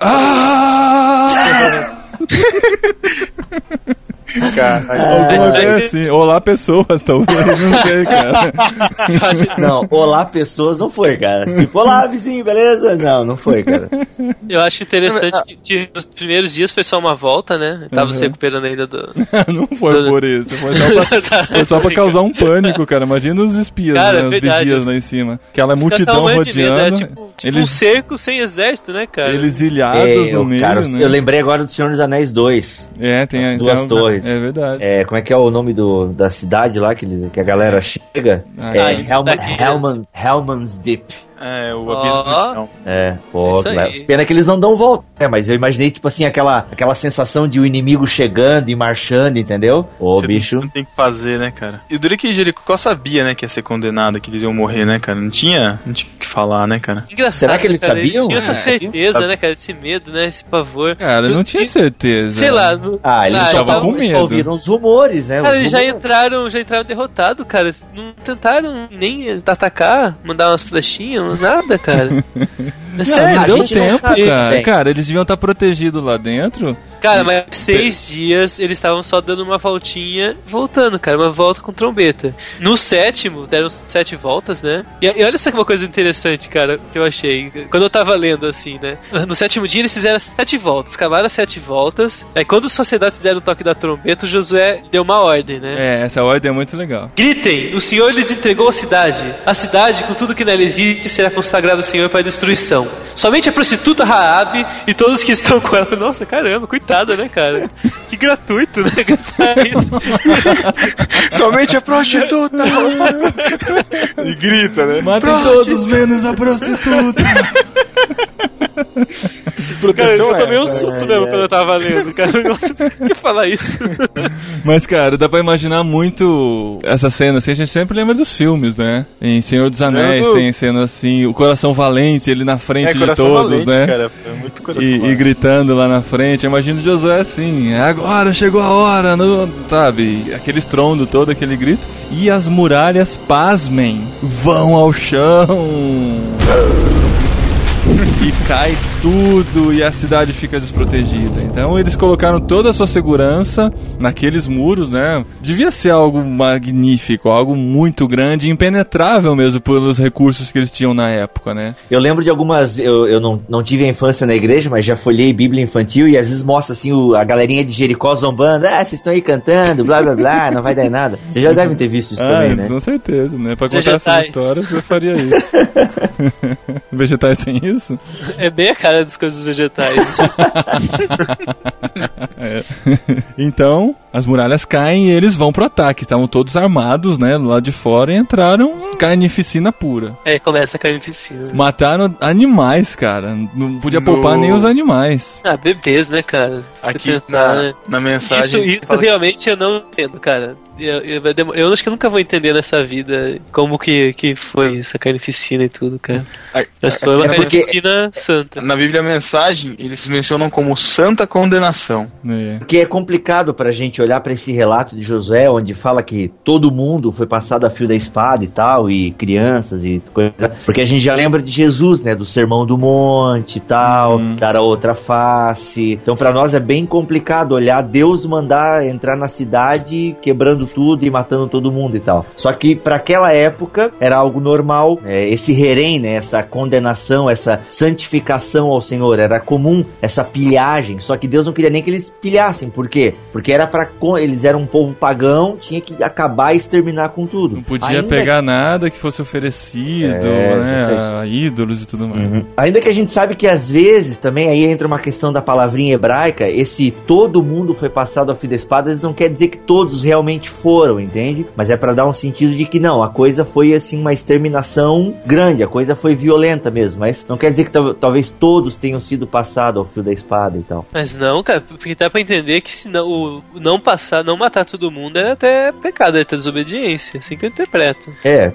Alguma coisa assim. Olá, pessoas, talvez. Não sei, cara. Não, olá, pessoas não foi, cara. Tipo, olá, vizinho, beleza? Não foi, cara. Eu acho interessante que nos primeiros dias foi só uma volta, né? Tava se recuperando ainda do... Não foi por isso. Foi só pra causar um pânico, cara. Imagina os espias, cara, né? Os vigias lá em cima. Aquela multidão rodeando. Medo, tipo um cerco sem exército, né, cara? Eles ilhados no meio, cara, né? Eu lembrei agora do Senhor dos Anéis 2. Tem duas torres. É verdade. Como é que é o nome da cidade lá que a galera chega? Helman's Deep. O abismo do chão. Pena que eles não dão volta, mas eu imaginei, tipo assim, aquela sensação de o inimigo chegando e marchando, entendeu? Ô, bicho. Não tem que fazer, né, cara? E o duro é que Jericó sabia, né, que ia ser condenado, que eles iam morrer, né, cara? Não tinha o que falar, né, cara? Engraçado, Será que eles cara, sabiam? Eles tinham essa certeza, né, cara? Esse medo, né? Esse pavor. Cara, eu não tinha certeza. Sei lá. Eles só estavam com medo. só ouviram os rumores, né? Cara, eles já entraram derrotados, cara. Não tentaram nem atacar, mandar umas flechinhas, nada, cara. É sério, Não deu gente não tempo, sabe cara. bem. Cara, eles deviam estar protegidos lá dentro. Cara, mas 6 dias eles estavam só dando uma voltinha, voltando, cara, uma volta com trombeta. No 7º, deram 7 voltas, né? E olha só que uma coisa interessante, cara, que eu achei. Quando eu tava lendo assim, né? No 7º dia eles fizeram 7 voltas, cavaram 7 voltas. Aí quando os sacerdotes deram o toque da trombeta, o Josué deu uma ordem, né? Essa ordem é muito legal. Gritem, o Senhor lhes entregou a cidade. A cidade, com tudo que nela existe, será consagrada ao Senhor para a destruição. Somente a prostituta Raabe e todos que estão com ela. Nossa, caramba, coitada, né, cara? Que gratuito, né? Isso. Somente a prostituta! E grita, né? Matem todos menos a prostituta. Cara, eu tomei um susto mesmo quando eu tava lendo, cara. Nossa, por que falar isso? Mas, cara, dá pra imaginar muito essa cena, assim, a gente sempre lembra dos filmes, né? Em Senhor dos Anéis tem cena assim, o Coração Valente, ele na frente de todos, valente, né? Cara, é muito coração e gritando lá na frente. Imagina o Josué assim, agora chegou a hora, sabe? Aquele estrondo todo, aquele grito. E as muralhas, pasmem, vão ao chão. E cai tudo e a cidade fica desprotegida. Então eles colocaram toda a sua segurança naqueles muros, né? Devia ser algo magnífico, algo muito grande, impenetrável mesmo pelos recursos que eles tinham na época, né? Eu lembro de algumas... Eu não tive a infância na igreja, mas já folhei Bíblia infantil e às vezes mostra assim a galerinha de Jericó zombando. Vocês estão aí cantando, blá blá blá, não vai dar em nada. Vocês já devem ter visto isso também, né? Com certeza, né? Pra Vegetais. contar essas histórias eu faria isso. Vegetais tem isso? É bem a cara das coisas vegetais. Então, as muralhas caem e eles vão pro ataque. Estavam todos armados, né? Do lado de fora e entraram carnificina pura. Começa a carnificina. Mataram animais, cara. Não podia poupar nem os animais. Bebês, né, cara? Aqui na mensagem... Isso realmente eu não entendo, cara. Eu acho que eu nunca vou entender nessa vida como que foi essa carnificina e tudo, cara. Mas foi uma carnificina santa. Na Bíblia Mensagem, eles mencionam como santa condenação. Porque é complicado pra gente olhar pra esse relato de Josué, onde fala que todo mundo foi passado a fio da espada e tal, e crianças e coisa. Porque a gente já lembra de Jesus, né? Do Sermão do Monte e tal, dar a outra face. Então pra nós é bem complicado olhar Deus mandar entrar na cidade quebrando tudo e matando todo mundo e tal. Só que para aquela época era algo normal, esse herém, né, essa condenação, essa santificação ao Senhor, era comum essa pilhagem, só que Deus não queria nem que eles pilhassem. Por quê? Porque era eles eram um povo pagão, tinha que acabar e exterminar com tudo. Não podia pegar nada que fosse oferecido, né, a ídolos e tudo mais. Ainda que a gente sabe que às vezes também aí entra uma questão da palavrinha hebraica, esse todo mundo foi passado ao fio da espada, não quer dizer que todos realmente foram, entende? Mas é pra dar um sentido de que não, a coisa foi assim uma exterminação grande, a coisa foi violenta mesmo, mas não quer dizer que talvez todos tenham sido passados ao fio da espada e tal. Mas não, cara, porque dá pra entender que se não matar todo mundo é até pecado, é até desobediência, assim que eu interpreto.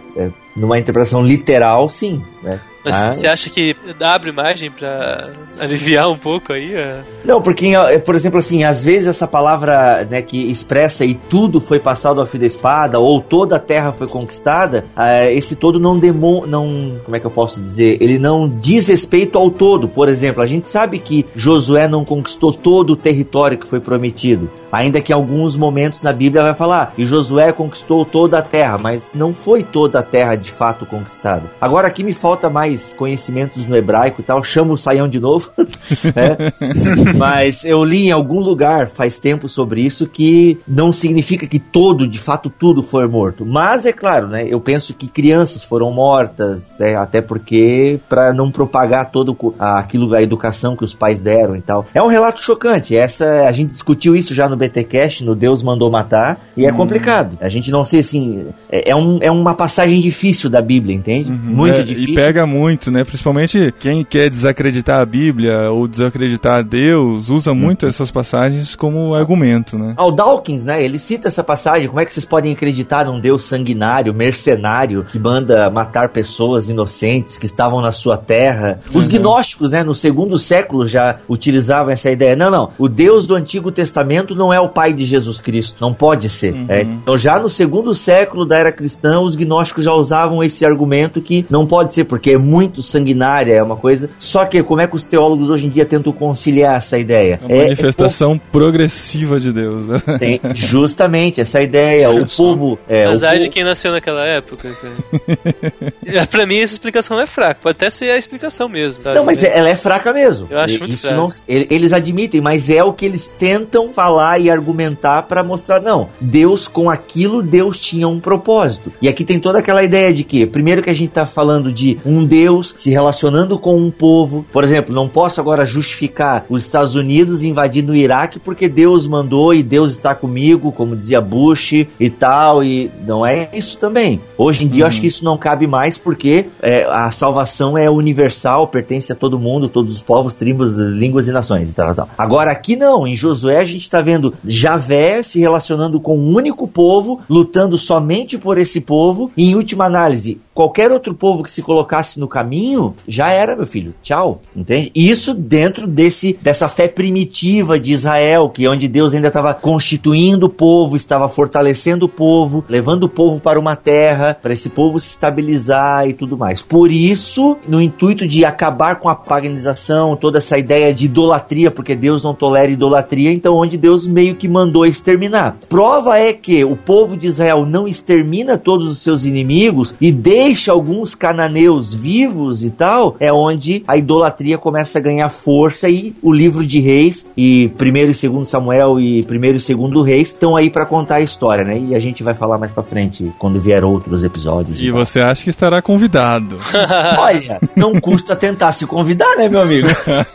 Numa interpretação literal, sim, né? Mas você acha que abre margem pra aliviar um pouco aí? Não, porque, por exemplo, assim, às vezes essa palavra, né, que expressa e tudo foi passado ao fio da espada, ou toda a terra foi conquistada, esse todo não, como é que eu posso dizer? Ele não diz respeito ao todo. Por exemplo, a gente sabe que Josué não conquistou todo o território que foi prometido, ainda que em alguns momentos na Bíblia vai falar, e Josué conquistou toda a terra, mas não foi toda a terra de fato conquistada. Agora aqui me falta mais conhecimentos no hebraico e tal, chamo o Saião de novo, né? Mas eu li em algum lugar faz tempo sobre isso, que não significa que de fato tudo foi morto, mas é claro, né, eu penso que crianças foram mortas, até porque para não propagar todo aquilo, a educação que os pais deram e tal. É um relato chocante, a gente discutiu isso já no BTcast, no Deus Mandou Matar, e é complicado, a gente não sei assim, é uma passagem difícil da Bíblia, entende? Muito difícil. E pega muito muito, né? Principalmente quem quer desacreditar a Bíblia ou desacreditar a Deus, usa muito essas passagens como argumento, né? O Dawkins, né? Ele cita essa passagem. Como é que vocês podem acreditar num Deus sanguinário, mercenário, que manda matar pessoas inocentes que estavam na sua terra? Os gnósticos, né? No 2º século já utilizavam essa ideia. Não. O Deus do Antigo Testamento não é o pai de Jesus Cristo. Não pode ser. Então já no 2º século da era cristã, os gnósticos já usavam esse argumento que não pode ser, porque é muito sanguinária, é uma coisa. Só que como é que os teólogos hoje em dia tentam conciliar essa ideia? Uma manifestação progressiva de Deus. Tem justamente essa ideia. O povo... Azar de quem nasceu naquela época. Pra mim essa explicação é fraca. Pode até ser a explicação mesmo. Tá? Não, mas ela é fraca mesmo. Eu acho muito fraca. Eles admitem, mas é o que eles tentam falar e argumentar pra mostrar, não, Deus com aquilo, Deus tinha um propósito. E aqui tem toda aquela ideia de que, primeiro que a gente tá falando de um Deus se relacionando com um povo. Por exemplo, não posso agora justificar os Estados Unidos invadindo o Iraque porque Deus mandou e Deus está comigo, como dizia Bush e tal, e não é isso também. Hoje em dia eu acho que isso não cabe mais porque a salvação é universal, pertence a todo mundo, todos os povos, tribos, línguas e nações e tal. Agora aqui não, em Josué a gente está vendo Javé se relacionando com um único povo, lutando somente por esse povo, e em última análise, qualquer outro povo que se colocasse no caminho, já era, meu filho, tchau, entende? Isso dentro dessa fé primitiva de Israel, que onde Deus ainda estava constituindo o povo, estava fortalecendo o povo, levando o povo para uma terra, para esse povo se estabilizar e tudo mais. Por isso, no intuito de acabar com a paganização, toda essa ideia de idolatria, porque Deus não tolera idolatria, então onde Deus meio que mandou exterminar. Prova é que o povo de Israel não extermina todos os seus inimigos e deixa alguns cananeus vivos e tal, é onde a idolatria começa a ganhar força, e o livro de Reis, e 1º e 2º Samuel e 1º e 2º Reis estão aí pra contar a história, né? E a gente vai falar mais pra frente, quando vier outros episódios. E você acha que estará convidado? Olha, não custa tentar se convidar, né, meu amigo?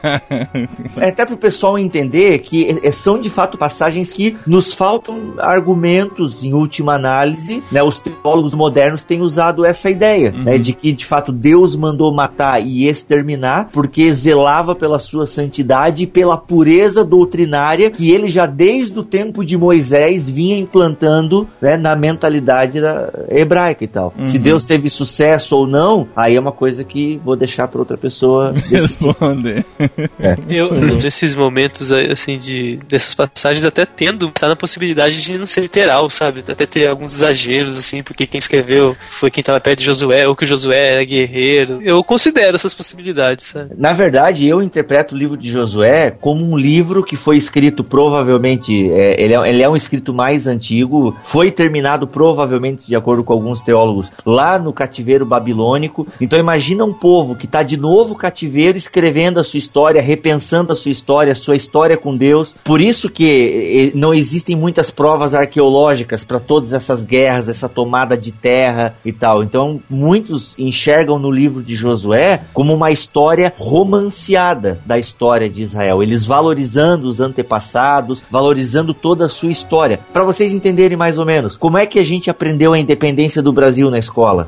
É até pro pessoal entender que são de fato passagens que nos faltam argumentos em última análise, né? Os teólogos modernos têm usado essa ideia, né? De que de fato Deus mandou matar e exterminar porque zelava pela sua santidade e pela pureza doutrinária que ele já desde o tempo de Moisés vinha implantando, né, na mentalidade hebraica e tal. Se Deus teve sucesso ou não, aí é uma coisa que vou deixar para outra pessoa responder. Eu, nesses momentos assim dessas passagens, até tendo estar na possibilidade de não ser literal, sabe? Até ter alguns exageros, assim, porque quem escreveu foi quem estava perto de Josué, ou que o Josué era guerreiro. Eu considero essas possibilidades, sabe? Na verdade, eu interpreto o livro de Josué como um livro que foi escrito provavelmente, ele é um escrito mais antigo, foi terminado provavelmente, de acordo com alguns teólogos, lá no cativeiro babilônico. Então imagina um povo que está de novo cativeiro, escrevendo a sua história, repensando a sua história com Deus. Por isso que não existem muitas provas arqueológicas para todas essas guerras, essa tomada de terra e tal. Então muitos enxergam no livro de Josué como uma história romanceada da história de Israel. Eles valorizando os antepassados, valorizando toda a sua história. Para vocês entenderem mais ou menos, como é que a gente aprendeu a independência do Brasil na escola?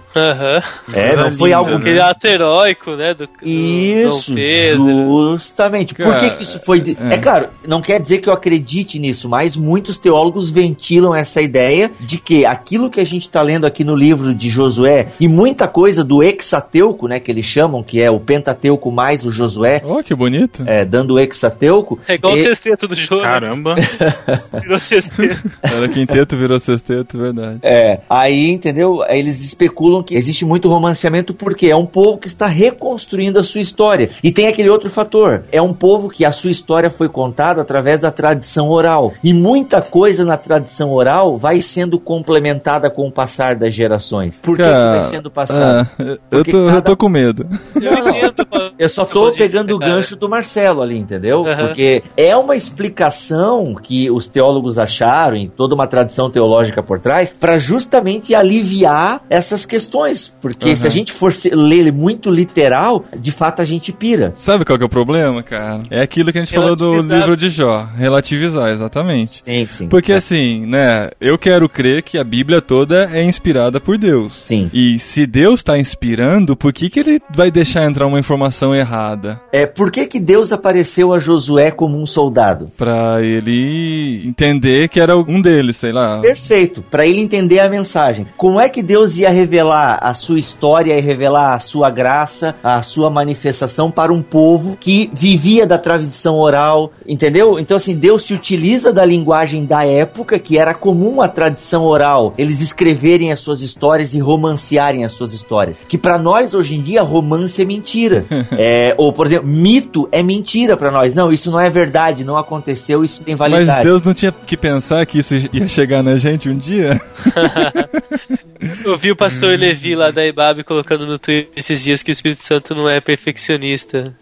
Não foi algo... Aquele ato heróico, né? Isso, justamente. Por que isso foi... É claro, não quer dizer que eu acredite nisso, mas muitos teólogos ventilam essa ideia de que aquilo que a gente está lendo aqui no livro de Josué, e muita coisa do Hexateuco, né, que eles chamam, que é o Pentateuco mais o Josué. Oh, que bonito. Dando o Hexateuco. É igual o sexteto do jogo. Caramba. Virou sexteto. Era quinteto, virou sexteto, verdade. Aí, entendeu? Eles especulam que existe muito romanceamento porque é um povo que está reconstruindo a sua história. E tem aquele outro fator. É um povo que a sua história foi contada através da tradição oral. E muita coisa na tradição oral vai sendo complementada com o passar das gerações. Por que vai sendo passado? Eu tô com medo. Eu só tô pegando o gancho do Marcelo ali, entendeu? Porque é uma explicação que os teólogos acharam, em toda uma tradição teológica por trás, para justamente aliviar essas questões. Porque se a gente for ler muito literal, de fato a gente pira. Sabe qual que é o problema, cara? É aquilo que a gente falou do livro de Jó. Relativizar, exatamente. Sim. Porque assim, né, eu quero crer que a Bíblia toda é inspirada por Deus. Sim. E se Deus está inspirando, por que ele vai deixar entrar uma informação errada? Por que Deus apareceu a Josué como um soldado? Pra ele entender que era um deles, sei lá. Perfeito, pra ele entender a mensagem. Como é que Deus ia revelar a sua história e revelar a sua graça, a sua manifestação para um povo que vivia da tradição oral, entendeu? Então assim, Deus se utiliza da linguagem da época, que era comum a tradição oral, eles escreverem as suas histórias e romancearem as suas histórias. Que pra nós, hoje em dia, romance é mentira. Ou, por exemplo, mito é mentira pra nós. Não, isso não é verdade, não aconteceu, isso tem validade. Mas Deus não tinha que pensar que isso ia chegar na gente um dia? Eu vi o pastor Levi lá da IBAB colocando no Twitter esses dias que o Espírito Santo não é perfeccionista.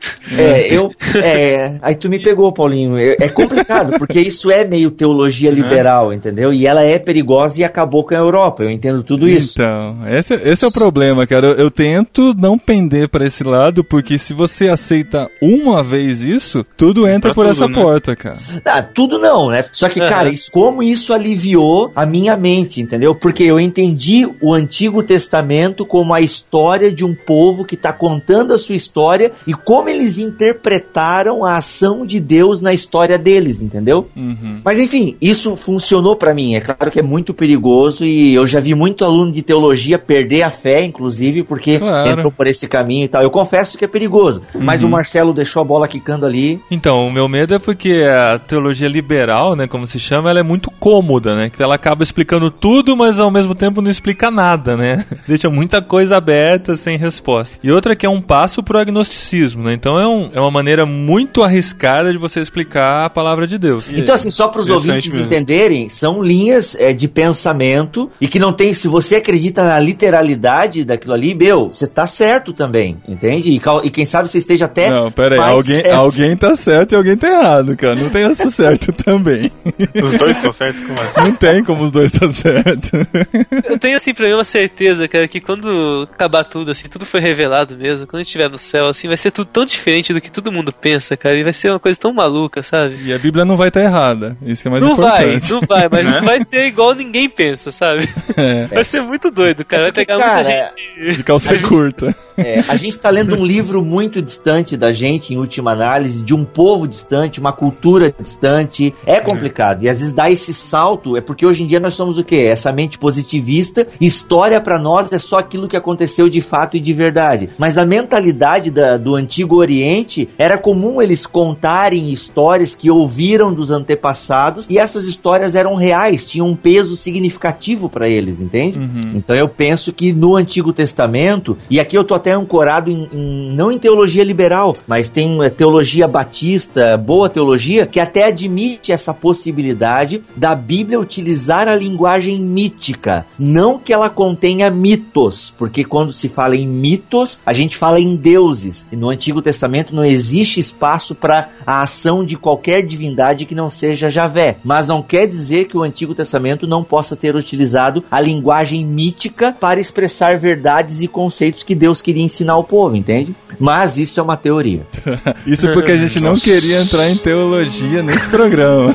Aí tu me pegou, Paulinho. É complicado, porque isso é meio teologia liberal, entendeu? E ela é perigosa e acabou com a Europa. Eu entendo tudo isso. Então, esse é o problema, cara. Eu tento não pender pra esse lado, porque se você aceita uma vez isso, tudo entra por essa porta, cara. Tudo não, né? Só que, cara, como isso aliviou a minha mente, entendeu? Porque eu entendi o Antigo Testamento como a história de um povo que está contando a sua história e como eles interpretaram a ação de Deus na história deles, entendeu? Mas enfim, isso funcionou pra mim. É claro que é muito perigoso e eu já vi muito aluno de teologia perder a fé, inclusive, porque entrou por esse caminho e tal. Eu confesso que é perigoso, mas o Marcelo deixou a bola quicando ali. Então, o meu medo é porque a teologia liberal, né, como se chama, ela é muito cômoda, né? Que ela acaba explicando tudo, mas ao mesmo tempo não explica nada, né? Deixa muita coisa aberta, sem resposta. E outra que é um passo pro agnosticismo, né? Então é uma maneira muito arriscada de você explicar a palavra de Deus. Então, assim, só para os ouvintes entenderem, são linhas de pensamento e que não tem, se você acredita na literalidade daquilo ali, você tá certo também, entende? E quem sabe você esteja até... Não, pera aí, alguém tá certo e alguém tá errado, cara. Não tem essa certo também. Os dois estão certos, como assim? Não tem como os dois estar certo. Eu tenho, assim, pra mim uma certeza, cara, que quando acabar tudo, assim, tudo foi revelado mesmo, quando a gente estiver no céu, assim, vai ser tudo tão diferente do que todo mundo pensa, cara, e vai ser uma coisa tão maluca, sabe? E a Bíblia não vai estar errada, isso que é mais importante. Não vai, mas não vai ser igual ninguém pensa, sabe? Vai ser muito doido, cara, vai pegar muita gente... De calça curta. A gente tá lendo um livro muito distante da gente, em última análise, de um povo distante, uma cultura distante, é complicado, e às vezes dá esse salto, é porque hoje em dia nós somos o quê? Essa mente positivista, história pra nós é só aquilo que aconteceu de fato e de verdade, mas a mentalidade do Antigo Oriente, era comum eles contarem histórias que ouviram dos antepassados, e essas histórias eram reais, tinham um peso significativo pra eles, entende? Então eu penso que no Antigo Testamento, e aqui eu tô até ancorado não em teologia liberal, mas tem teologia batista, boa teologia, que até admite essa possibilidade da Bíblia utilizar a linguagem mítica, não que ela contenha mitos, porque quando se fala em mitos, a gente fala em deuses, e no Antigo Testamento não existe espaço para a ação de qualquer divindade que não seja Javé, mas não quer dizer que o Antigo Testamento não possa ter utilizado a linguagem mítica para expressar verdades e conceitos que Deus queria ensinar ao povo, entende? Mas isso é uma teoria. Isso porque a gente não queria entrar em teologia nesse programa.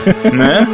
Né?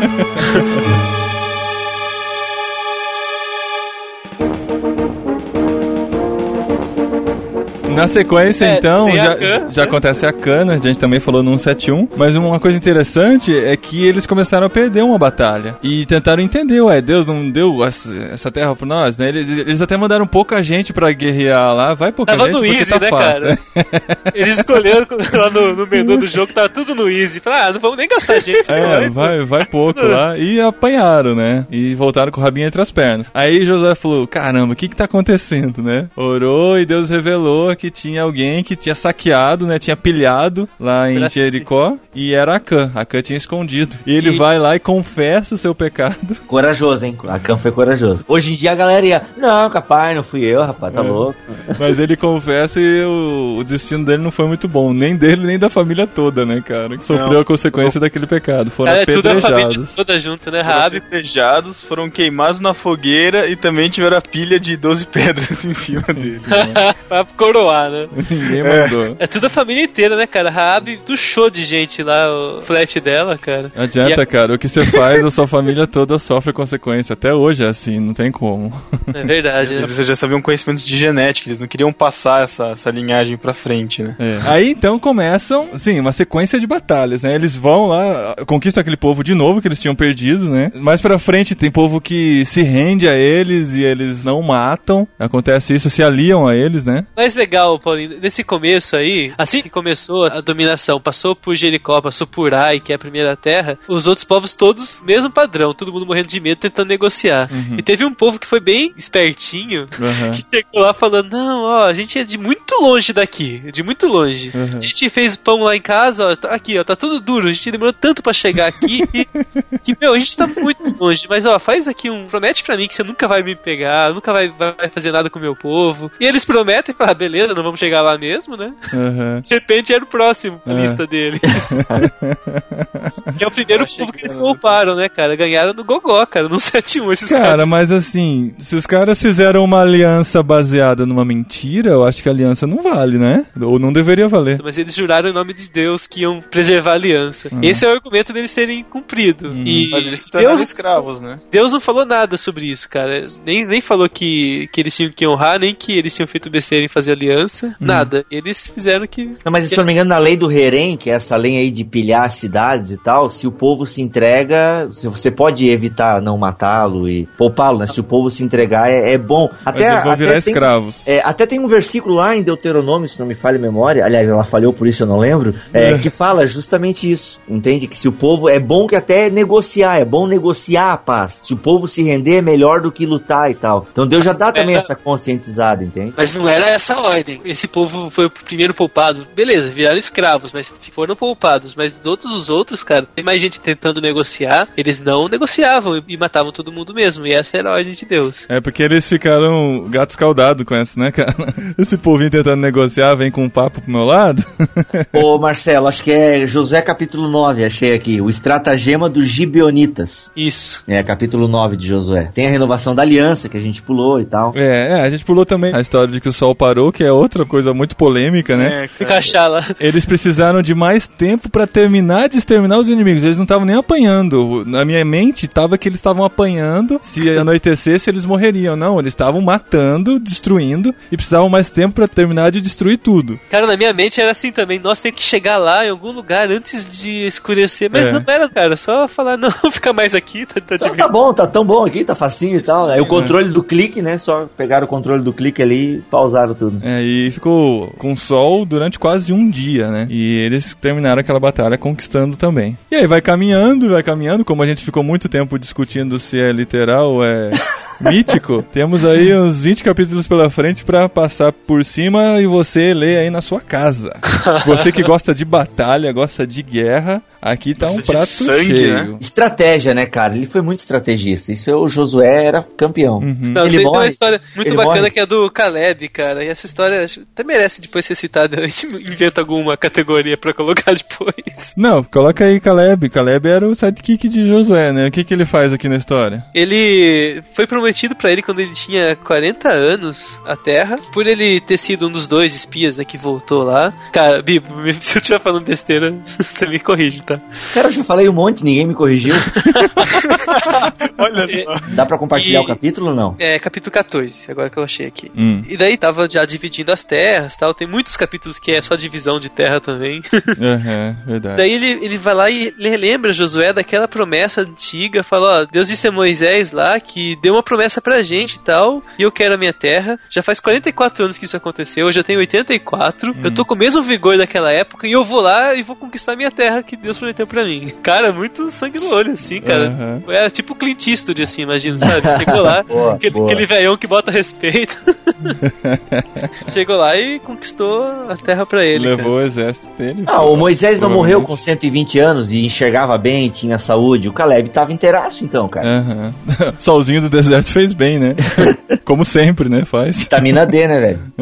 Na sequência, então, já acontece a Cana, a gente também falou no 171, mas uma coisa interessante é que eles começaram a perder uma batalha e tentaram entender, Deus não deu essa terra pra nós, né? Eles até mandaram pouca gente pra guerrear lá, vai pouca gente porque easy, tá né, fácil. Cara? Eles escolheram lá no menu do jogo, tava tudo no easy, falaram, não vamos nem gastar gente. Vai pouco lá, e apanharam, né? E voltaram com o rabinho entre as pernas. Aí Josué falou, caramba, o que tá acontecendo, né? Orou e Deus revelou que tinha alguém que tinha saqueado, né? Tinha pilhado lá em Jericó e era Acã. Acã tinha escondido. E ele vai lá e confessa o seu pecado. Corajoso, hein? Acã foi corajoso. Hoje em dia a galera ia, não, capaz, não fui eu, rapaz, tá louco. Mas ele confessa e o destino dele não foi muito bom. Nem dele, nem da família toda, né, cara? Que sofreu a consequência daquele pecado. Foram apedrejados. Toda junto, né? Foram apedrejados, foram queimados na fogueira e também tiveram a pilha de 12 pedras em cima deles. Pra coroar voar, né? Ninguém mandou. É tudo a família inteira, né, cara? Raab tuchou de gente lá, o flat dela, cara. Não adianta, cara. O que você faz, a sua família toda sofre consequência. Até hoje é assim, não tem como. É verdade. Vocês já sabiam conhecimentos de genética, eles não queriam passar essa linhagem pra frente, né? Aí então começam, sim, uma sequência de batalhas, né? Eles vão lá, conquistam aquele povo de novo que eles tinham perdido, né? Mais pra frente tem povo que se rende a eles e eles não matam. Acontece isso, se aliam a eles, né? Mais legal, Paulinho, nesse começo aí, assim que começou a dominação, passou por Jericó, passou por Ai, que é a primeira terra, os outros povos todos, mesmo padrão, todo mundo morrendo de medo, tentando negociar. E teve um povo que foi bem espertinho, que chegou lá falando, não, ó, a gente é de muito longe daqui, de muito longe. A gente fez pão lá em casa, ó, aqui, ó, tá tudo duro, a gente demorou tanto pra chegar aqui, que, meu, a gente tá muito longe, mas, ó, faz aqui promete pra mim que você nunca vai me pegar, nunca vai fazer nada com o meu povo. E eles prometem, falam, beleza, não vamos chegar lá mesmo, né? De repente era o próximo na lista dele. E é o primeiro povo que eles pouparam, né, cara? Ganharam no gogó, cara, no 7-1 esses caras. Cara, mas assim, se os caras fizeram uma aliança baseada numa mentira, eu acho que a aliança não vale, né? Ou não deveria valer. Mas eles juraram em nome de Deus que iam preservar a aliança. Esse é o argumento deles serem cumprido. Mas eles se tornaram escravos, né? Deus não falou nada sobre isso, cara. Nem falou que eles tinham que honrar, nem que eles tinham feito besteira em fazer aliança. Nada. Eles fizeram que... Não, mas se eu não me engano, na lei do Herém, que é essa lei aí de pilhar cidades e tal, se o povo se entrega, você pode evitar não matá-lo e poupá-lo, né? Se o povo se entregar, é bom. Mas eles vão virar escravos. Até tem um versículo lá em Deuteronômio, se não me falha a memória, aliás, ela falhou, por isso eu não lembro, que fala justamente isso, entende? Que se o povo, é bom que até negociar, é bom negociar a paz. Se o povo se render, é melhor do que lutar e tal. Então Deus já dá também essa conscientizada, entende? Mas não era essa a ordem. Esse povo foi o primeiro poupado. Beleza, viraram escravos, mas foram poupados. Mas os outros, cara, tem mais gente tentando negociar, eles não negociavam e matavam todo mundo mesmo. E essa era a ordem de Deus. É porque eles ficaram gato escaldado com essa, né, cara? Esse povinho tentando negociar, vem com um papo pro meu lado. Ô, Marcelo, acho que é Josué capítulo 9, achei aqui. O estratagema dos Gibeonitas. Isso. É, capítulo 9 de Josué. Tem a renovação da aliança, que a gente pulou e tal. A gente pulou também a história de que o sol parou, que é outra coisa muito polêmica, né? Encaixar lá. Eles precisaram de mais tempo pra terminar de exterminar os inimigos. Eles não estavam nem apanhando. Na minha mente tava que eles estavam apanhando. Se anoitecesse, eles morreriam. Não, eles estavam matando, destruindo, e precisavam mais tempo pra terminar de destruir tudo. Cara, na minha mente era assim também. Nós temos que chegar lá em algum lugar antes de escurecer. Mas não era, cara. Só falar, não, fica mais aqui. Tá bom, tá tão bom aqui, tá facinho e tal. Aí o controle do clique, né? Só pegaram o controle do clique ali e pausaram tudo. E ficou com sol durante quase um dia, né? E eles terminaram aquela batalha conquistando também. E aí vai caminhando, como a gente ficou muito tempo discutindo se é literal ou é mítico, temos aí uns 20 capítulos pela frente pra passar por cima e você lê aí na sua casa. Você que gosta de batalha, gosta de guerra, aqui tá um prato sangue, cheio. né? Estratégia, né, cara? Ele foi muito estrategista. Isso o Josué era campeão. Não, Ele tem morre, uma história muito ele bacana morre. que é do Caleb, cara. E essa história até merece depois ser citada. A gente inventa alguma categoria pra colocar depois. Não, coloca aí Caleb. Caleb era o sidekick de Josué, né? O que ele faz aqui na história? Ele foi prometido pra ele quando ele tinha 40 anos, a terra. Por ele ter sido um dos 2 espias, né, que voltou lá. Cara, Bibo, se eu estiver falando besteira, você me corrige, tá? Cara, eu já falei um monte, ninguém me corrigiu. Olha só. Dá pra compartilhar o capítulo ou não? É, capítulo 14, agora que eu achei aqui. E daí tava já dividindo as terras e tal. Tem muitos capítulos que é só divisão de terra também. Verdade. Daí ele vai lá e lembra Josué daquela promessa antiga. Fala, ó, Deus disse a Moisés lá que deu uma promessa pra gente e tal, e eu quero a minha terra. Já faz 44 anos que isso aconteceu, eu já tenho 84. Eu tô com o mesmo vigor daquela época e eu vou lá e vou conquistar a minha terra que Deus prometeu pra mim. Cara, muito sangue no olho, assim, cara. Era tipo Clint Eastwood, assim, imagina, sabe? Chegou lá, aquele velhão que bota respeito. Chegou lá e conquistou a terra pra ele. Levou o exército dele. O Moisés não morreu com 120 anos e enxergava bem, tinha saúde. O Caleb tava inteiraço, então, cara. Solzinho do deserto fez bem, né? Como sempre, né? Faz. Vitamina D, né, velho?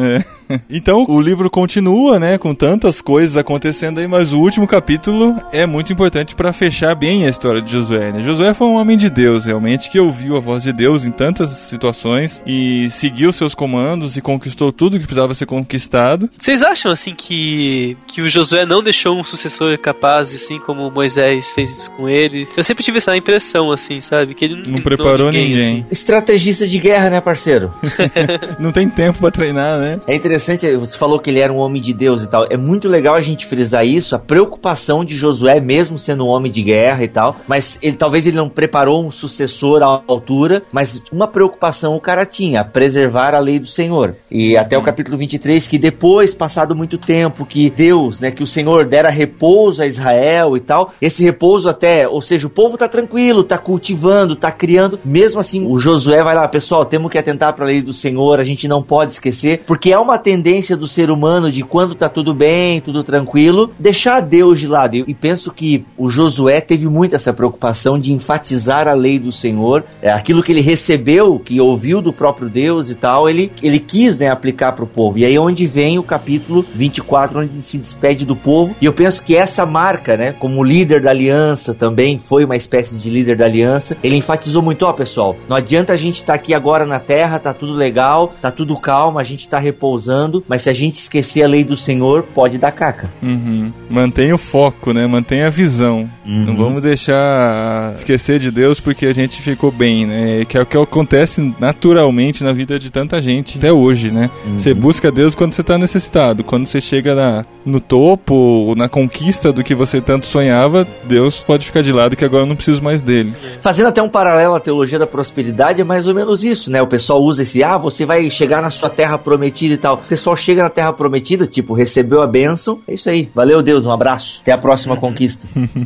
Então, o livro continua, né, com tantas coisas acontecendo aí, mas o último capítulo é muito importante para fechar bem a história de Josué, né? Josué foi um homem de Deus, realmente, que ouviu a voz de Deus em tantas situações e seguiu seus comandos e conquistou tudo que precisava ser conquistado. Vocês acham, assim, que o Josué não deixou um sucessor capaz, assim, como Moisés fez com ele? Eu sempre tive essa impressão, assim, sabe? Que ele não preparou ninguém. Assim. Estrategista de guerra, né, parceiro? Não tem tempo pra treinar, né? É interessante, você falou que ele era um homem de Deus e tal. É muito legal a gente frisar isso, a preocupação de Josué, mesmo sendo um homem de guerra e tal. Mas talvez ele não preparou um sucessor à altura, mas uma preocupação o cara tinha, preservar a lei do Senhor. E até o capítulo 23, que depois, passado muito tempo, que Deus, né, que o Senhor dera repouso a Israel e tal. Esse repouso até, ou seja, o povo tá tranquilo, tá cultivando, tá criando. Mesmo assim, o Josué vai lá, pessoal, temos que atentar para a lei do Senhor, a gente não pode esquecer, porque é uma tendência do ser humano de quando tá tudo bem, tudo tranquilo, deixar Deus de lado. E penso que o Josué teve muito essa preocupação de enfatizar a lei do Senhor, aquilo que ele recebeu, que ouviu do próprio Deus e tal, ele quis, né, aplicar para o povo. E aí é onde vem o capítulo 24, onde ele se despede do povo. E eu penso que essa marca, né, como líder da aliança também, foi uma espécie de líder da aliança, ele enfatizou muito, pessoal, não adianta a gente estar aqui agora na terra, tá tudo legal, tá tudo calmo, a gente tá repousando, mas se a gente esquecer a lei do Senhor, pode dar caca. Mantenha o foco, né? Mantenha a visão. Não vamos deixar esquecer de Deus porque a gente ficou bem, né? Que é o que acontece naturalmente na vida de tanta gente até hoje, né? Você busca Deus quando você tá necessitado. Quando você chega no topo, na conquista do que você tanto sonhava, Deus pode ficar de lado que agora eu não preciso mais dele. Fazendo até um paralelo à teologia da prosperidade, é mais ou menos isso, né? O pessoal usa esse, você vai chegar na sua terra prometida e tal. O pessoal chega na terra prometida, tipo, recebeu a bênção, é isso aí. Valeu, Deus, um abraço. Até a próxima conquista.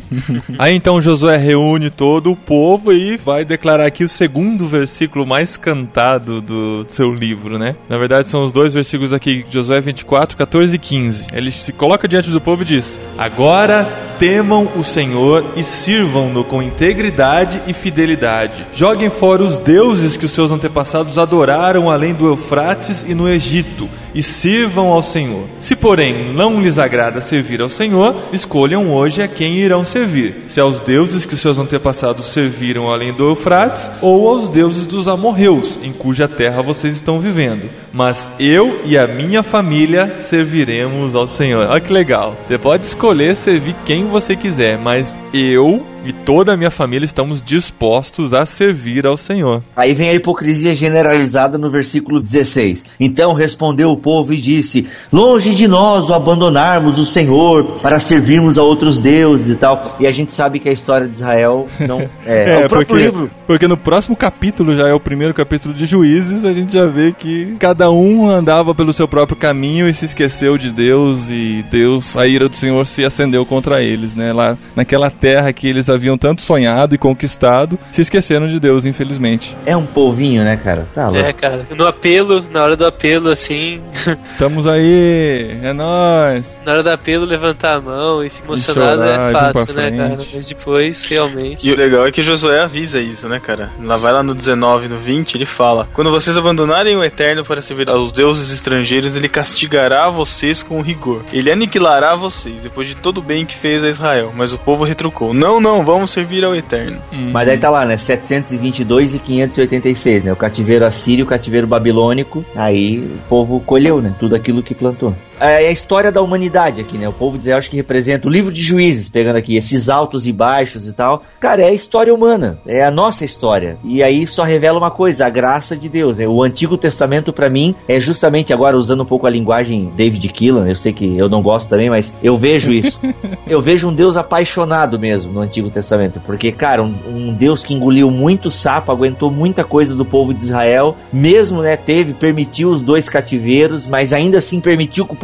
Aí então Josué reúne todo o povo e vai declarar aqui o segundo versículo mais cantado do seu livro, né? Na verdade são os dois versículos aqui, Josué 24, 14 e 15. Ele se coloca diante do povo e diz: agora temam o Senhor e sirvam-no com integridade e fidelidade. Joguem fora os deuses que os seus antepassados adoraram além do Eufrates e no Egito, e sirvam ao Senhor. Se, porém, não lhes agrada servir ao Senhor, escolham hoje a quem irão servir, se aos deuses que os seus antepassados serviram além do Eufrates, ou aos deuses dos amorreus, em cuja terra vocês estão vivendo. Mas eu e a minha família serviremos ao Senhor. Olha que legal. Você pode escolher servir quem você quiser, mas eu e toda a minha família estamos dispostos a servir ao Senhor. Aí vem a hipocrisia generalizada no versículo 16. Então respondeu o povo e disse: longe de nós o abandonarmos o Senhor para servirmos a outros deuses e tal. E a gente sabe que a história de Israel não é o próprio livro. Porque no próximo capítulo, já é o primeiro capítulo de Juízes, a gente já vê que cada um andava pelo seu próprio caminho e se esqueceu de Deus, e Deus, a ira do Senhor se acendeu contra eles, né? Lá naquela terra que eles haviam tanto sonhado e conquistado, se esqueceram de Deus, infelizmente. É um povinho, né, cara? Tá louco. Cara. No apelo, na hora do apelo, assim... Estamos aí, é nóis. Na hora do apelo, levantar a mão e ficar emocionado chorar, é fácil, né, cara? Mas depois, realmente... E o legal é que Josué avisa isso, né, cara? Vai lá no 19, no 20, ele fala: quando vocês abandonarem o Eterno para servir aos deuses estrangeiros, ele castigará vocês com rigor. Ele aniquilará vocês, depois de todo o bem que fez a Israel. Mas o povo retrucou: não, vamos servir ao Eterno. Mas daí tá lá, né? 722 e 586, né? O cativeiro assírio, o cativeiro babilônico. Aí o povo colheu, né? Tudo aquilo que plantou. É a história da humanidade aqui, né? O povo de Israel acho que representa o livro de Juízes, pegando aqui esses altos e baixos e tal. Cara, é a história humana, é a nossa história. E aí só revela uma coisa: a graça de Deus, né? O Antigo Testamento pra mim é justamente, agora usando um pouco a linguagem David Keelan, eu sei que eu não gosto também, mas eu vejo isso. Eu vejo um Deus apaixonado mesmo no Antigo Testamento, porque, cara, um Deus que engoliu muito sapo, aguentou muita coisa do povo de Israel, mesmo, né, permitiu os 2 cativeiros, mas ainda assim permitiu que o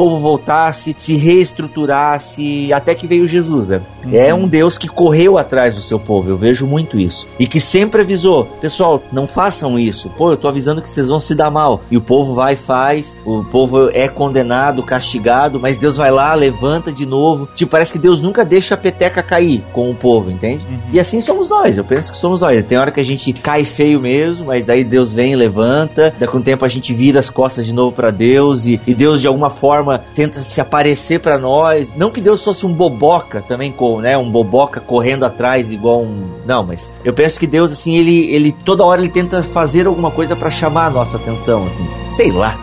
povo voltasse, se reestruturasse, até que veio Jesus, né? É um Deus que correu atrás do seu povo, eu vejo muito isso. E que sempre avisou, pessoal, não façam isso. Pô, eu tô avisando que vocês vão se dar mal. E o povo vai e faz, o povo é condenado, castigado, mas Deus vai lá, levanta de novo. Tipo, parece que Deus nunca deixa a peteca cair com o povo, entende? E assim somos nós, eu penso que somos nós. Tem hora que a gente cai feio mesmo, mas daí Deus vem e levanta, daqui a um tempo a gente vira as costas de novo pra Deus, e Deus de alguma forma tenta se aparecer pra nós. Não que Deus fosse um boboca também, né? Um boboca correndo atrás igual um... Não, mas eu penso que Deus, assim, ele toda hora ele tenta fazer alguma coisa pra chamar a nossa atenção, assim. Sei lá.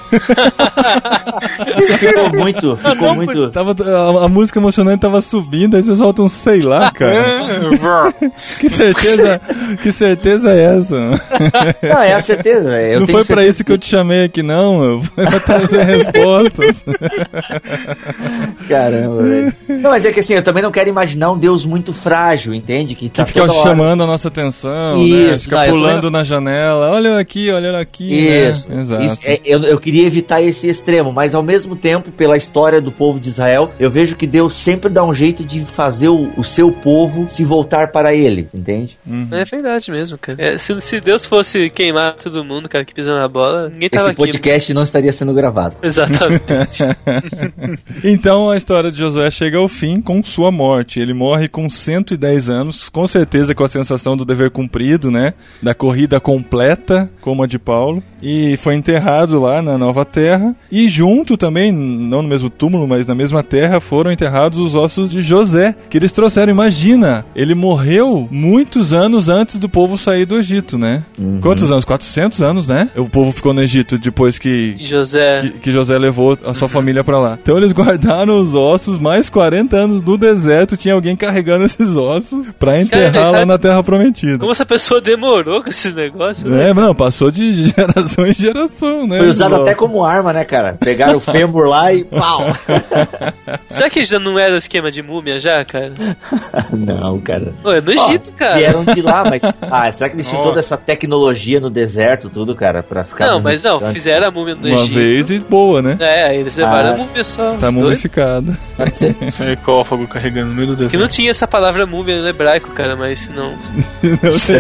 Ficou muito. A música emocionante tava subindo, aí você solta um sei lá, cara. Que certeza é essa? Não, é a certeza. Não foi pra isso que eu te chamei aqui, não. Foi pra trazer respostas. Caramba, velho. Não, mas é que assim, eu também não quero imaginar um Deus muito frágil, entende? Que fica chamando a nossa atenção, isso, né? Fica pulando na janela. Olha aqui. Isso. Né? Exato. Isso, eu queria evitar esse extremo, mas ao mesmo tempo, pela história do povo de Israel, eu vejo que Deus sempre dá um jeito de fazer o seu povo se voltar para ele, entende? É verdade mesmo, cara. Se Deus fosse queimar todo mundo, cara, que pisa na bola, ninguém tava aqui. Esse podcast não estaria sendo gravado. Exatamente. Então a história de Josué chega ao fim com sua morte. Ele morre com 110 anos, com certeza com a sensação do dever cumprido, né? Da corrida completa, como a de Paulo. E foi enterrado lá na Nova Terra. E junto também, não no mesmo túmulo, mas na mesma terra, foram enterrados os ossos de José, que eles trouxeram. Imagina, ele morreu muitos anos antes do povo sair do Egito, né? Quantos anos? 400 anos, né? O povo ficou no Egito depois que José levou a sua família pra lá. Então eles guardaram os ossos, mais 40 anos no deserto, tinha alguém carregando esses ossos pra enterrar lá na Terra Prometida. Como essa pessoa demorou com esse negócio? Não, passou de geração em geração, né? Foi usado até como arma, né, cara? Pegaram o fêmur lá e pau! Será que já não era o esquema de múmia já, cara? Não, cara. É no Egito, cara. Vieram de lá, mas... será que eles tinham toda essa tecnologia no deserto, tudo, cara, pra ficar... Não, fizeram a múmia no Egito. Uma vez e boa, né? Eles levaram a múmia só. Tá mumificada. Sarcófago carregando no meio do deserto. Que não tinha essa palavra múmia no hebraico, cara, mas senão... Não sei.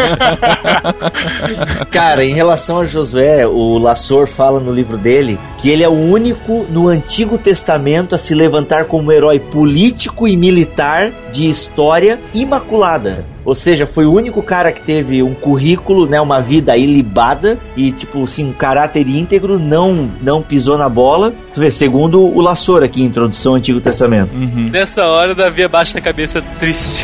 Cara, em relação a Josué, o Lassor fala no livro dele que ele é o único no Antigo Testamento a se levantar como herói político e militar de história imaculada. Ou seja, foi o único cara que teve um currículo, né, uma vida ilibada e, tipo assim, um caráter íntegro, não pisou na bola. Tu vê, segundo o Lassor aqui, Introdução ao Antigo Testamento. Nessa hora, Davi abaixa a cabeça triste.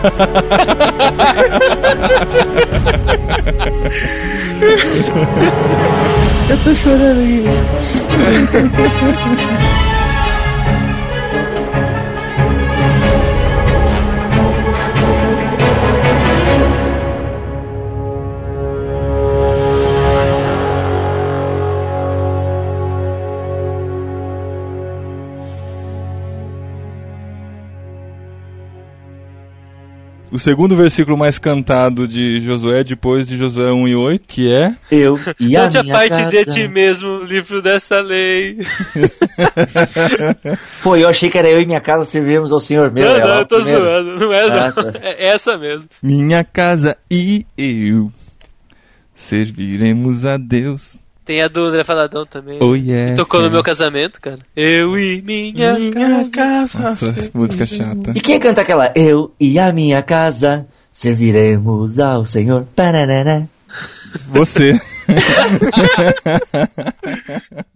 Eu tô chorando aí. O segundo versículo mais cantado de Josué, depois de Josué 1:8, que é... Eu e a minha parte casa. de ti mesmo, livro dessa lei. Pô, eu achei que era eu e minha casa serviremos ao Senhor. Meu, não, eu tô zoando. Não é não. Tá. É essa mesmo. Minha casa e eu serviremos a Deus. Tem a do André Valadão também. Oh, yeah, tocou no meu casamento, cara. Eu e minha casa. Nossa, música chata. E quem canta aquela? Eu e a minha casa serviremos ao Senhor. Parará. Você.